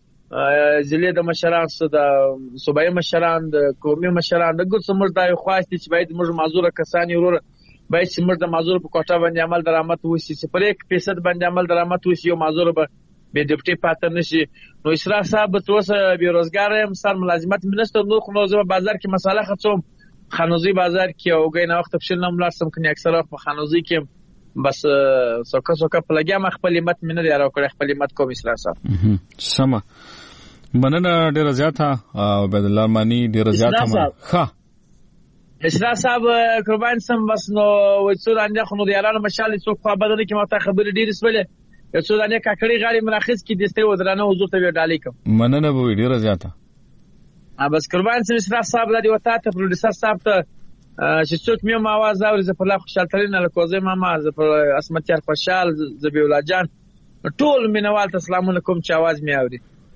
د ضلع د مشران سره د صوبایي مشران د قومي مشران د ګوت سمر دای خواسته چې باید موږ معذوره کسانی ورور باید چې موږ د معذور په کوټه باندې عمل درآمد وسی چې پر یک فیصد باندې عمل درآمد وسی یو معذور به به ډیپټي پاتر نشي نو اسراف صاحب توسه بیروزګار هم سر ملازمت منستر نو خو نو بازار کې مساله خصوم خانوزی بازار کې او غینه وخت په شل نمبر سم کني اکثر وخت په خانوزی کې بس سوکا سوکا پلګیا م خپل مت منه دی راو کړ خپل مت کوم اسراف صاحب سم مننه ډیر زیاته عبد الله مانی ډیر زیاته ښه اشراف صاحب قربان سم بس نو وڅو دانه خو نو د یارانو مشال څوک په بدل کې ماته خبرې ډېرې سولې یو څو دانه کاکړي غاړي مراخص کې دسته ودرانه حضور ته ډالې کوم مننه به ډېره زیاته ا بس قربان سم اشراف صاحب د وتا ته پروډوسر صاحب ته چې څوک مې ما आवाज اوري زه په لا خوشاله ترين له کوزه ما زه په اسمت یار خوشال زبی الله جان ټول مینوال ته السلام علیکم چې आवाज مې اوري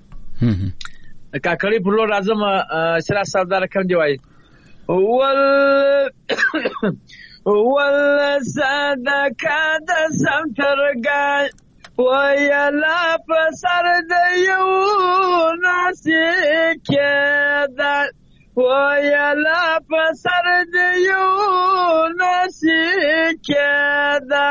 کاکړي په لور اعظم اشراف صاحب دا کوم دی وایي ول ول صدقه د سمترګای ویلا په سر د یو ناسې کېدا ویلا په سر د یو ناسې کېدا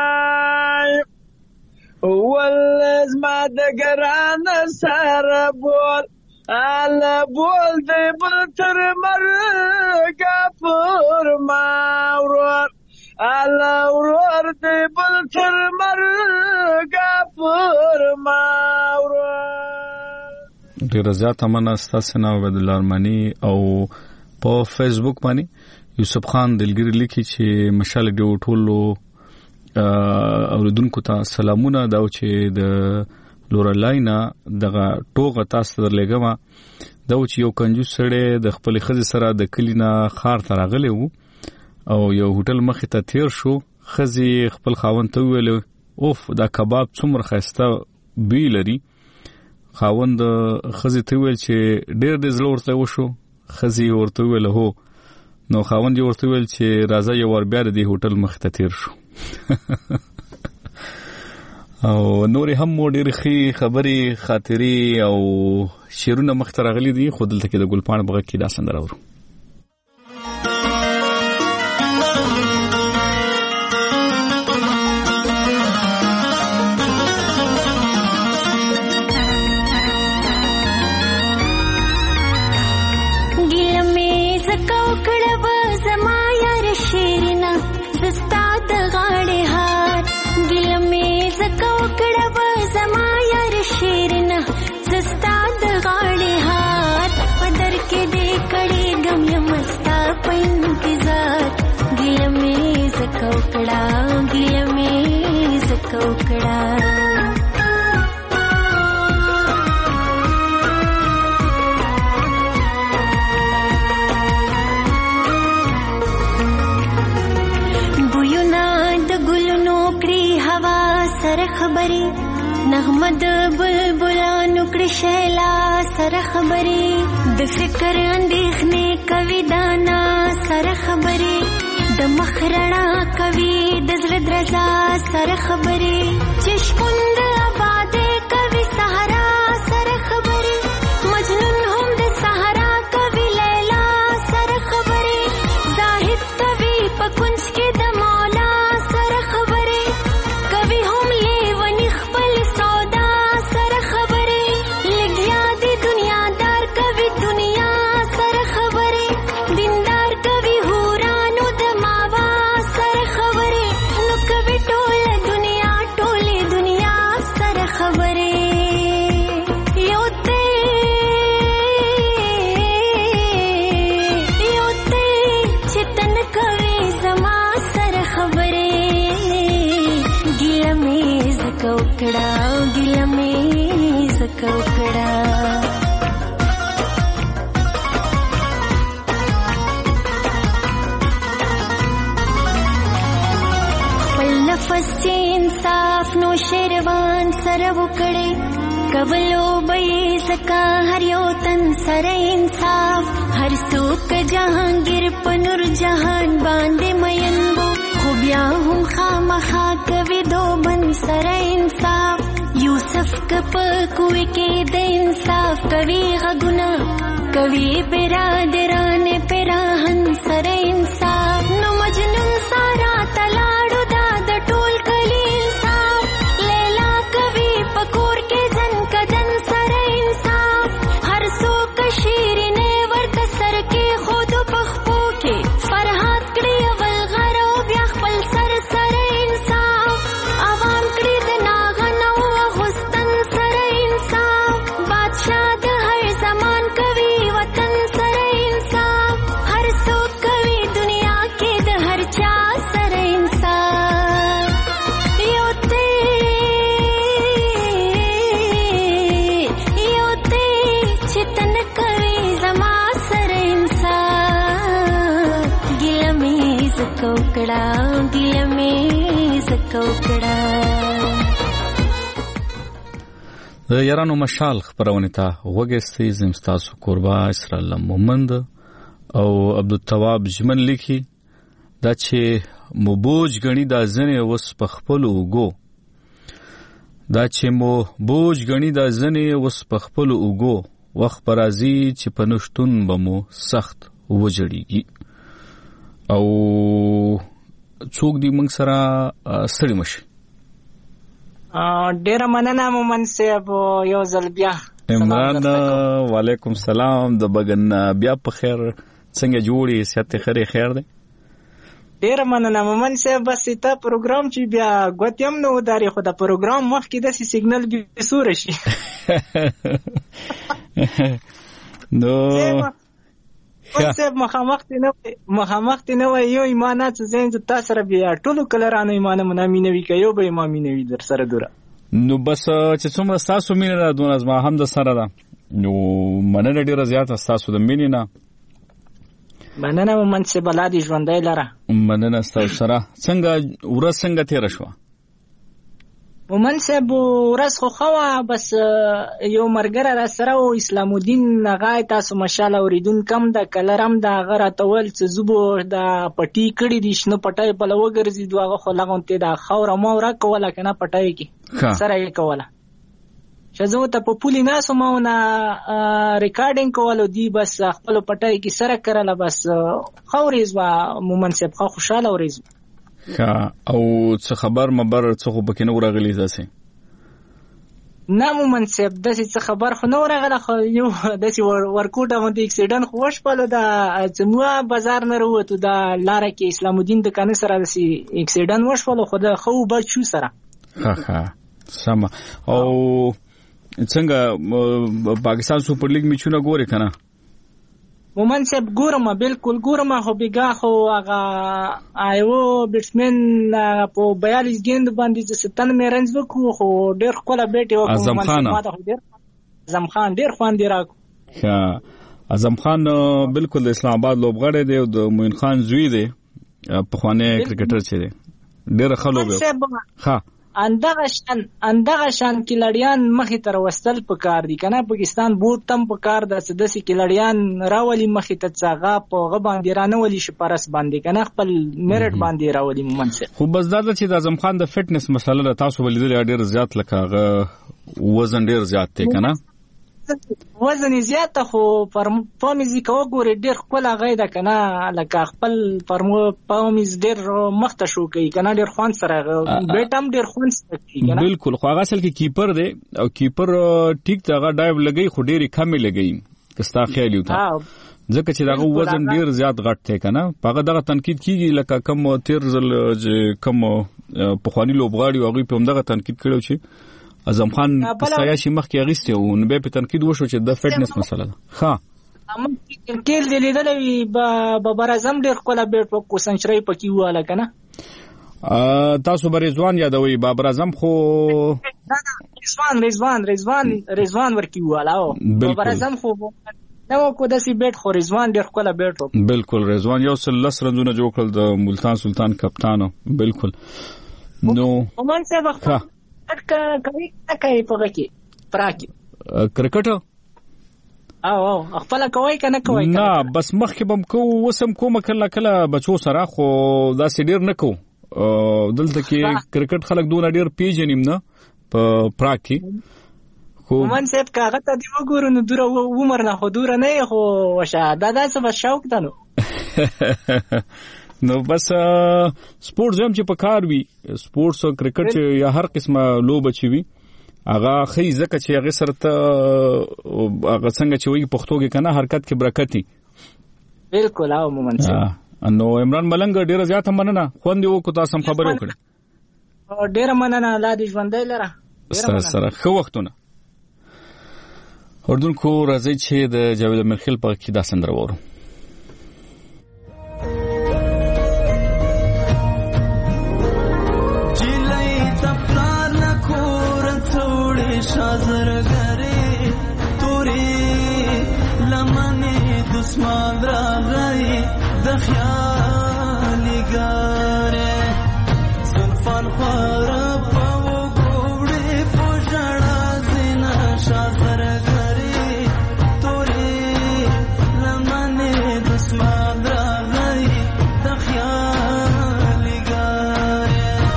ول زما د ګران سره بول الا بول دی بل تر مرګ پر ماور الا ورور دی بل تر مرګ پر ماور ډیر زیات امنه ستاسو نه عبد الله ارمانی او په فیسبوک باندې یوسف خان دلګری لیکي چې مشال دی ټولو اوردونکو ته سلامونه دا چې د لورلاینا دغه ټوغه تاسو درلګم دا چې یو کنجوس سره د خپل خزي سره د کلینا خار ترغلی وو او یو هوټل مخې ته تیر شو خزي خپل خاوند ته ویل اوف دا کباب څومره خسته بی لري خاوند خزي ته ویل چې ډېر د زړه ورته وشو خزي ورته ویل هو نو خاوند ورته ویل چې راځه یو ور بیا د هوټل مخې ته تیر شو او نورې هم ډېرې ښې خبرې خاطرې او شعرونه مخته راغلي دي خو دلته کې د ګلپاڼ په غږ کې دا سندره اورو کوکڑا گل میں ز کوکڑا بوینا د ګلونو کړي هوا سره خبري نغمه د بلبلانو کړي شیلا سره خبري د فکر اندېښنې کوي دانا سره خبري د مخرنا کوي د زړه درزا سره خبرې چشموند آبادې کوي سهارا سره خبرې مجنون هم د سهارا کوي لیلا سره خبرې زاهد کوي په کونج کې د مولا سره خبرې کوي هم لیونی خپل سودا سره خبرې لګیا دی دنیا دار کوي دنیا سره خبرې دیندار کوي هورانو د کوکڑا گل میں ز کوکڑا پل نفس چې انصاف نو شیروان سره وکړي کولو به زکا هر یو تن سره انصاف هر څوک جهانگیر پنور جهان باندې مین وو خو بیا هم خامخا کوي دو بن سره انصاف یوسف کپ کوی کې د انصاف کوي غنا کوي برادران پراهن سره انصاف نو مجنون سارا تلاړو دا د ټول کلی انصاف لیلا کوي پکور کې جن کدن سره انصاف هر څوک شیرینه ورته سر کې خود پخپو کې فرحات کړي ول غرو بیا خپل سر سره انصاف عوام کړي د ناغنو غستن سره انصاف بادشاہ د هر زمان کوي وطن سره انصاف هر څوک کوي لمې زکه وکړه. د یارانو مشال خبرونه ته وګستې زم تاسو قربا اسرائیل مومند او عبدالتواب جمن لیکي دا چې مبوج غني دا ځنه وس په خپل وګو دا چې مو بوج غني دا ځنه وس په خپل وګو وخت پرازي چې پنشتون بمو سخت وجړيږي او څوک دی موږ سره ستړي مشي. ډیر مننه مومن صاحب یو ځل بیا. عمران وعلیکم سلام د بګن بیا په خیر څنګه جوړي صحت خیر خیر دی. ډیر مننه مومن صاحب بس ته پروګرام چې بیا غوتیم نو داري خو د پروګرام مخکې د سیګنل به سور شي نو صاحب مخامخ نه مخامخ نه وای یو ایمانات زین تاسو سره بیا ټولو کلرانو ایمان منامینوي کوي به ایمانوي در سره دوره. نو بس چې څومره تاسو مینه ده دونه ما هم د سره ده نو مننه ډیره زیاته تاسو د مینې نه. مننه مومن صاحب بلادي ژوندۍ لره. مننه تاسو سره څنګه ورځ څنګه تیر شو؟ مومن صاحب ورځ خو خوا بس یو مرګره را سره او اسلام الدین غای تاسو ماشاءالله اوریدون کم د کلرم د غره تول چې زبو د پټی کړي دي شنو پټای په لوګرزي دغه خو لغونته د خور مو را کوله کنه پټای کی سره یې کوله شزو ته په پولی ناسو ماونه ریکارډینګ کولو دی بس خپل پټای کی سره کړل بس خوريز وا مومن صاحب خو خوشاله اوریز ها او څه خبر مبر څه خو بکینه ورغلی ځاسي نه مومن صاحب داسې څه خبر خو نه ورغله خو یو داسې ورکوټه باندې اکسیډنټ خو وشپاله د زموږ بازار نه وروته د لاره کې اسلام الدین د کانه سره داسې اکسیډنټ وشپاله خو د خو بچو سره ها ها سم او څنګه پاکستان سپر لیګ میچونه ګوري کنه؟ مومن صاحب ګورم بالکل ګورم خو بیګه خو هغه ایو بیټسمن په بیالیس ګیند باندې چې ستن مې رنز وکړو خو ډېر خپل بیټ یو اعظم خان اعظم خان ډېر خوان دی راکو. ها اعظم خان بالکل د اسلام آباد لوبغاړی دی او د موین خان زوی دی په خوانه کرکټر چې دی ډېر خلو به ها اندغه شان اندغه شان کلړیان مخې تر وستل پکار دي کنه. پاکستان بوت تم پکار د سدسي کلړیان راولي مخې ته څاغه په غ باندې رانولي شپارس باندې کنه خپل میرټ باندې راولي مومن صاحب. خو بس دا چې د اعظم خان د فټنس مسله تاسو ولیدل ډیر زیات لکه وزن ډیر زیات دی کنه وزن زیات خو پرفورمنس کو ګوري ډیر خپل غیدا کنه لکه خپل پرفورمنس ډیر مخته شو کوي کنه ډیر خوان سره بیٹم ډیر خوان سره کوي کنه. بالکل خو هغه اصل کې کیپر دی او کیپر ټیک دغه ډایو لګي خو ډیر کم لګي کستا خیال یو تا ځکه چې دغه وزن ډیر زیات غټ دی کنه هغه دغه تنقید کیږي لکه کم تیر ځل کم په خواني لوبغاړي او هغه په همدغه تنقید کړو چې اعظم خان سایاشي مخکې اغسته او نو به په تنقید وشو چې د فټنس مسله ده. ها ام کېل دی لیدلې به برازم ډېر خپل بیٹ په کوسنچري پکې واله کنه تاسو به رضوان یادوي بابر اعظم خو رضوان رضوان رضوان رضوان ورکی واله او بابر اعظم خو نو کو داسې بیٹ خو رضوان ډېر خپل بیٹ بالکل رضوان یو سل لس رنونه جوړ کړل د ملتان سلطان کپتانو بالکل نو ومن څه وخت اټکا کوي کوي په کې پراکی کرکټ او او خپل کوي کنه کوي نه بس مخکې بم کو وسم کوم کله کله بچو سره خو دا سډیر نه کو دلته کې کرکټ خلک دونه ډیر پیژنیم نه په پراکی خو من صاحب کاغه ته دی وګورو نو دور عمر نه خو دور نه خو وشه دا داسه به شوق دنو نو بس سپورټ زم چې په کار وي سپورټس او کرکټ یا هر قسمه لوبه چي وي هغه خې زکه چې هغه سره ته هغه څنګه چې وي پښتو کې کنه حرکت کې برکت دي بالکل او مومن صاحب نو عمران ملنګ ډیره زیاته مننه خوند یو کو تاسو خبرو کړې ډیره مننه الله دې ژوندۍ لره سره سره خو وختونه اردن کو راځي چې د جاوید مرخیل په کې دا سندره وورو شازر گره توری لمنی دسمان را غی دخیالی گره ځوان خورا په وګړي فوجړه زینا شاذر غري توري لمنه دسما درغی د خیال ګار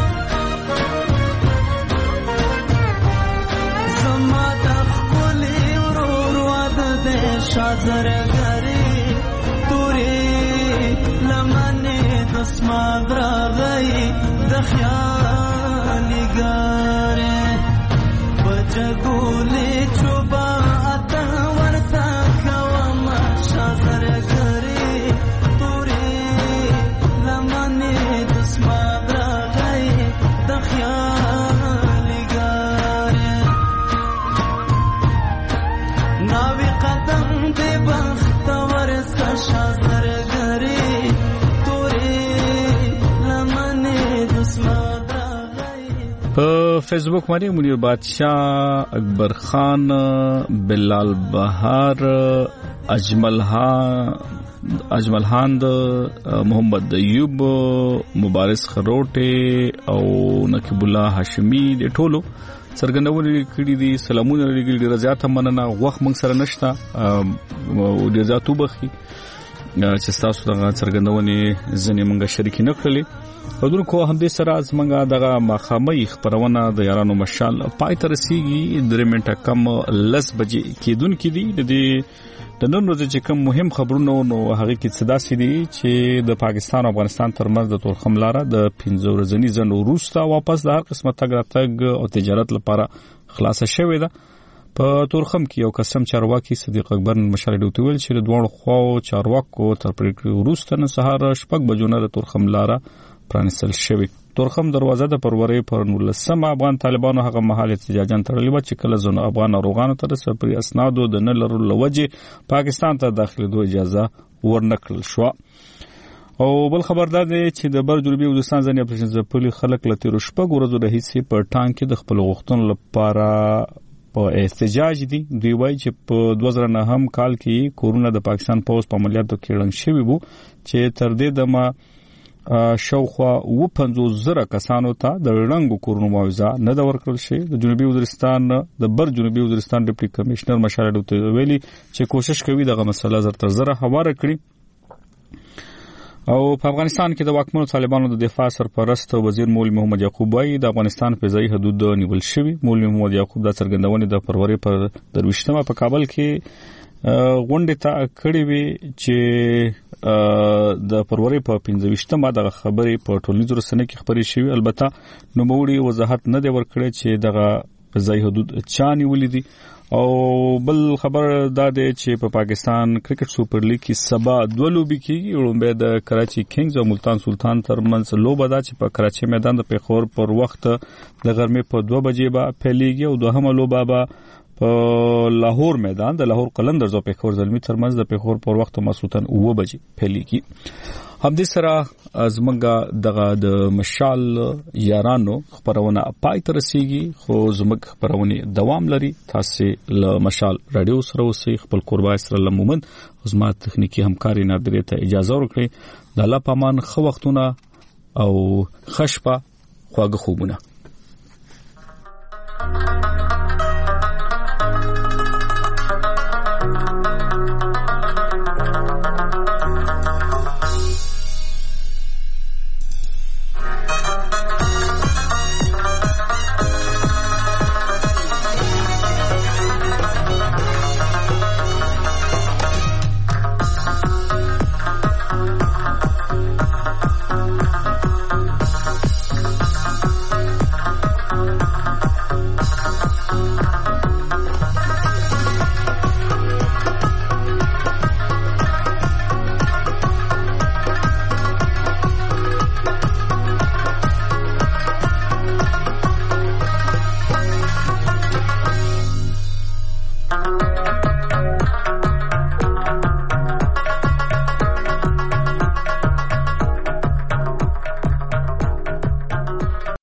زما د خپل ورور واد د شاذر غري توري لمنه دسما درغی د خیال ګار بچګولې چوبا اته ورته کوم شاذر غري توري لمنه دسما درغی د خیال ګار ناوی قدم دې بخت ورسه شاذر غري توري لمنه دسما په فیسبوک باندې منیر بادشاہ اکبر خان بلال بهار اجمل خان اجمل خان محمد ایوب مبارز خروټه او نقیب الله هاشمی د ټولو څرګندونې کړې دي سلامونه لري ډیر زیات مننه وخت موږ سره نشته او ډیر زیات وبخي چې تاسو څنګه څرګندونې ځنې موږ شریک نه کړلې ودونکو هم دې سره زمونږه دغه مخامي خبرونه د یارانو مشال پای تر رسیدي درې منټه کم لس بجې کېدونکې دي د دې د نن ورځې چې کوم مهم خبرونه نو هغه کې څه داسې دي چې د پاکستان او افغانستان ترمنځ د تورخم لاره د پنځه ورځني ځنډ وروسته واپس د هر قسمه تګ راتګ او تجارت لپاره خلاصه شوې ده په تورخم کې یو قسم چارواکي صدیق اکبر مشال ډوټ ویل چې د دوه خواو چارواکو تر پریکړې وروسته نه سهار شپږ بجو نه د تورخم لاره پرانستل شوی تورخم دروازه د پرورې پر نولسم افغان طالبانو هغه محل احتجاجان تړلې و چې کله زنه افغان اوغانو تر سپری اسنادو د نه لرلو لوجه پاکستان ته داخليدو اجازه ورنکړل شو او بل خبردار دی چې د بر جنوبي وزیرستان ځنې اپریشن ځپلي خلک لته رشپګ ورځو د هیڅ په ټانک کې د خپل غوښتنو لپاره په احتجاج دي دوی وایي چې په دوه زره نه هم کال کې کورونا د پاکستان پوز په عملیاتو کې رنګ شوی وو چې تر دې دمه شاوخوا و پنځوس زره کسانو ته د رنګو کورونا معاوضه نه دا ورکړل شي د جنوبي وزیرستان د بر جنوبي وزیرستان ډیپټي کمشنر مشال ډوټ ویلي چې کوشش کوي دغه مسله زر تر زره هواره کړي او په افغانستان کې د واکمنو طالبانو د دفاع سرپرست وزیر مولوي محمد یعقوب وایي د افغانستان فضایي حدود نیول شوی مولوي محمد یعقوب د څرګندونې د فروری پر درويشتمه په کابل کې غونډه ته کړې وی چې د فروری په پنځه ویشتمه د خبرې په ټولنیزو رسنیو کې خبرې شوې البته نو موړي وضاحت نه دی ورکړی چې دغه فضایي حدود چاني ولیدي او بل خبر دا دی چې په پا پاکستان کرکټ سوپر لیګ کې سبا دوه لوبي کېږي وړاندې د کراچي کینګز او ملتان سلطان ترمنځ لوبه ده چې په کراچي میدان د پیښور پر وخت د غرمې په دوه بجې به پیلېږي او دوهمه لوبه به په لاهور میدان د لاهور قلندرز او پیښور زلمی ترمنځ د پیښور پر وخت مسعودن اوه بجې پیلېږي هم دې سره زمونږه دغه د مشال یارانو خبرونه پای ته رسیږي خو زموږ خبرونه دوام لري تاسو له مشال رادیو سره اوسئ خپل قربای سره لمومن زما تخنیکی همکاري نادرې ته اجازه ورکړئ د الله پامان خو وختونه او خشپه خواږه خوبونه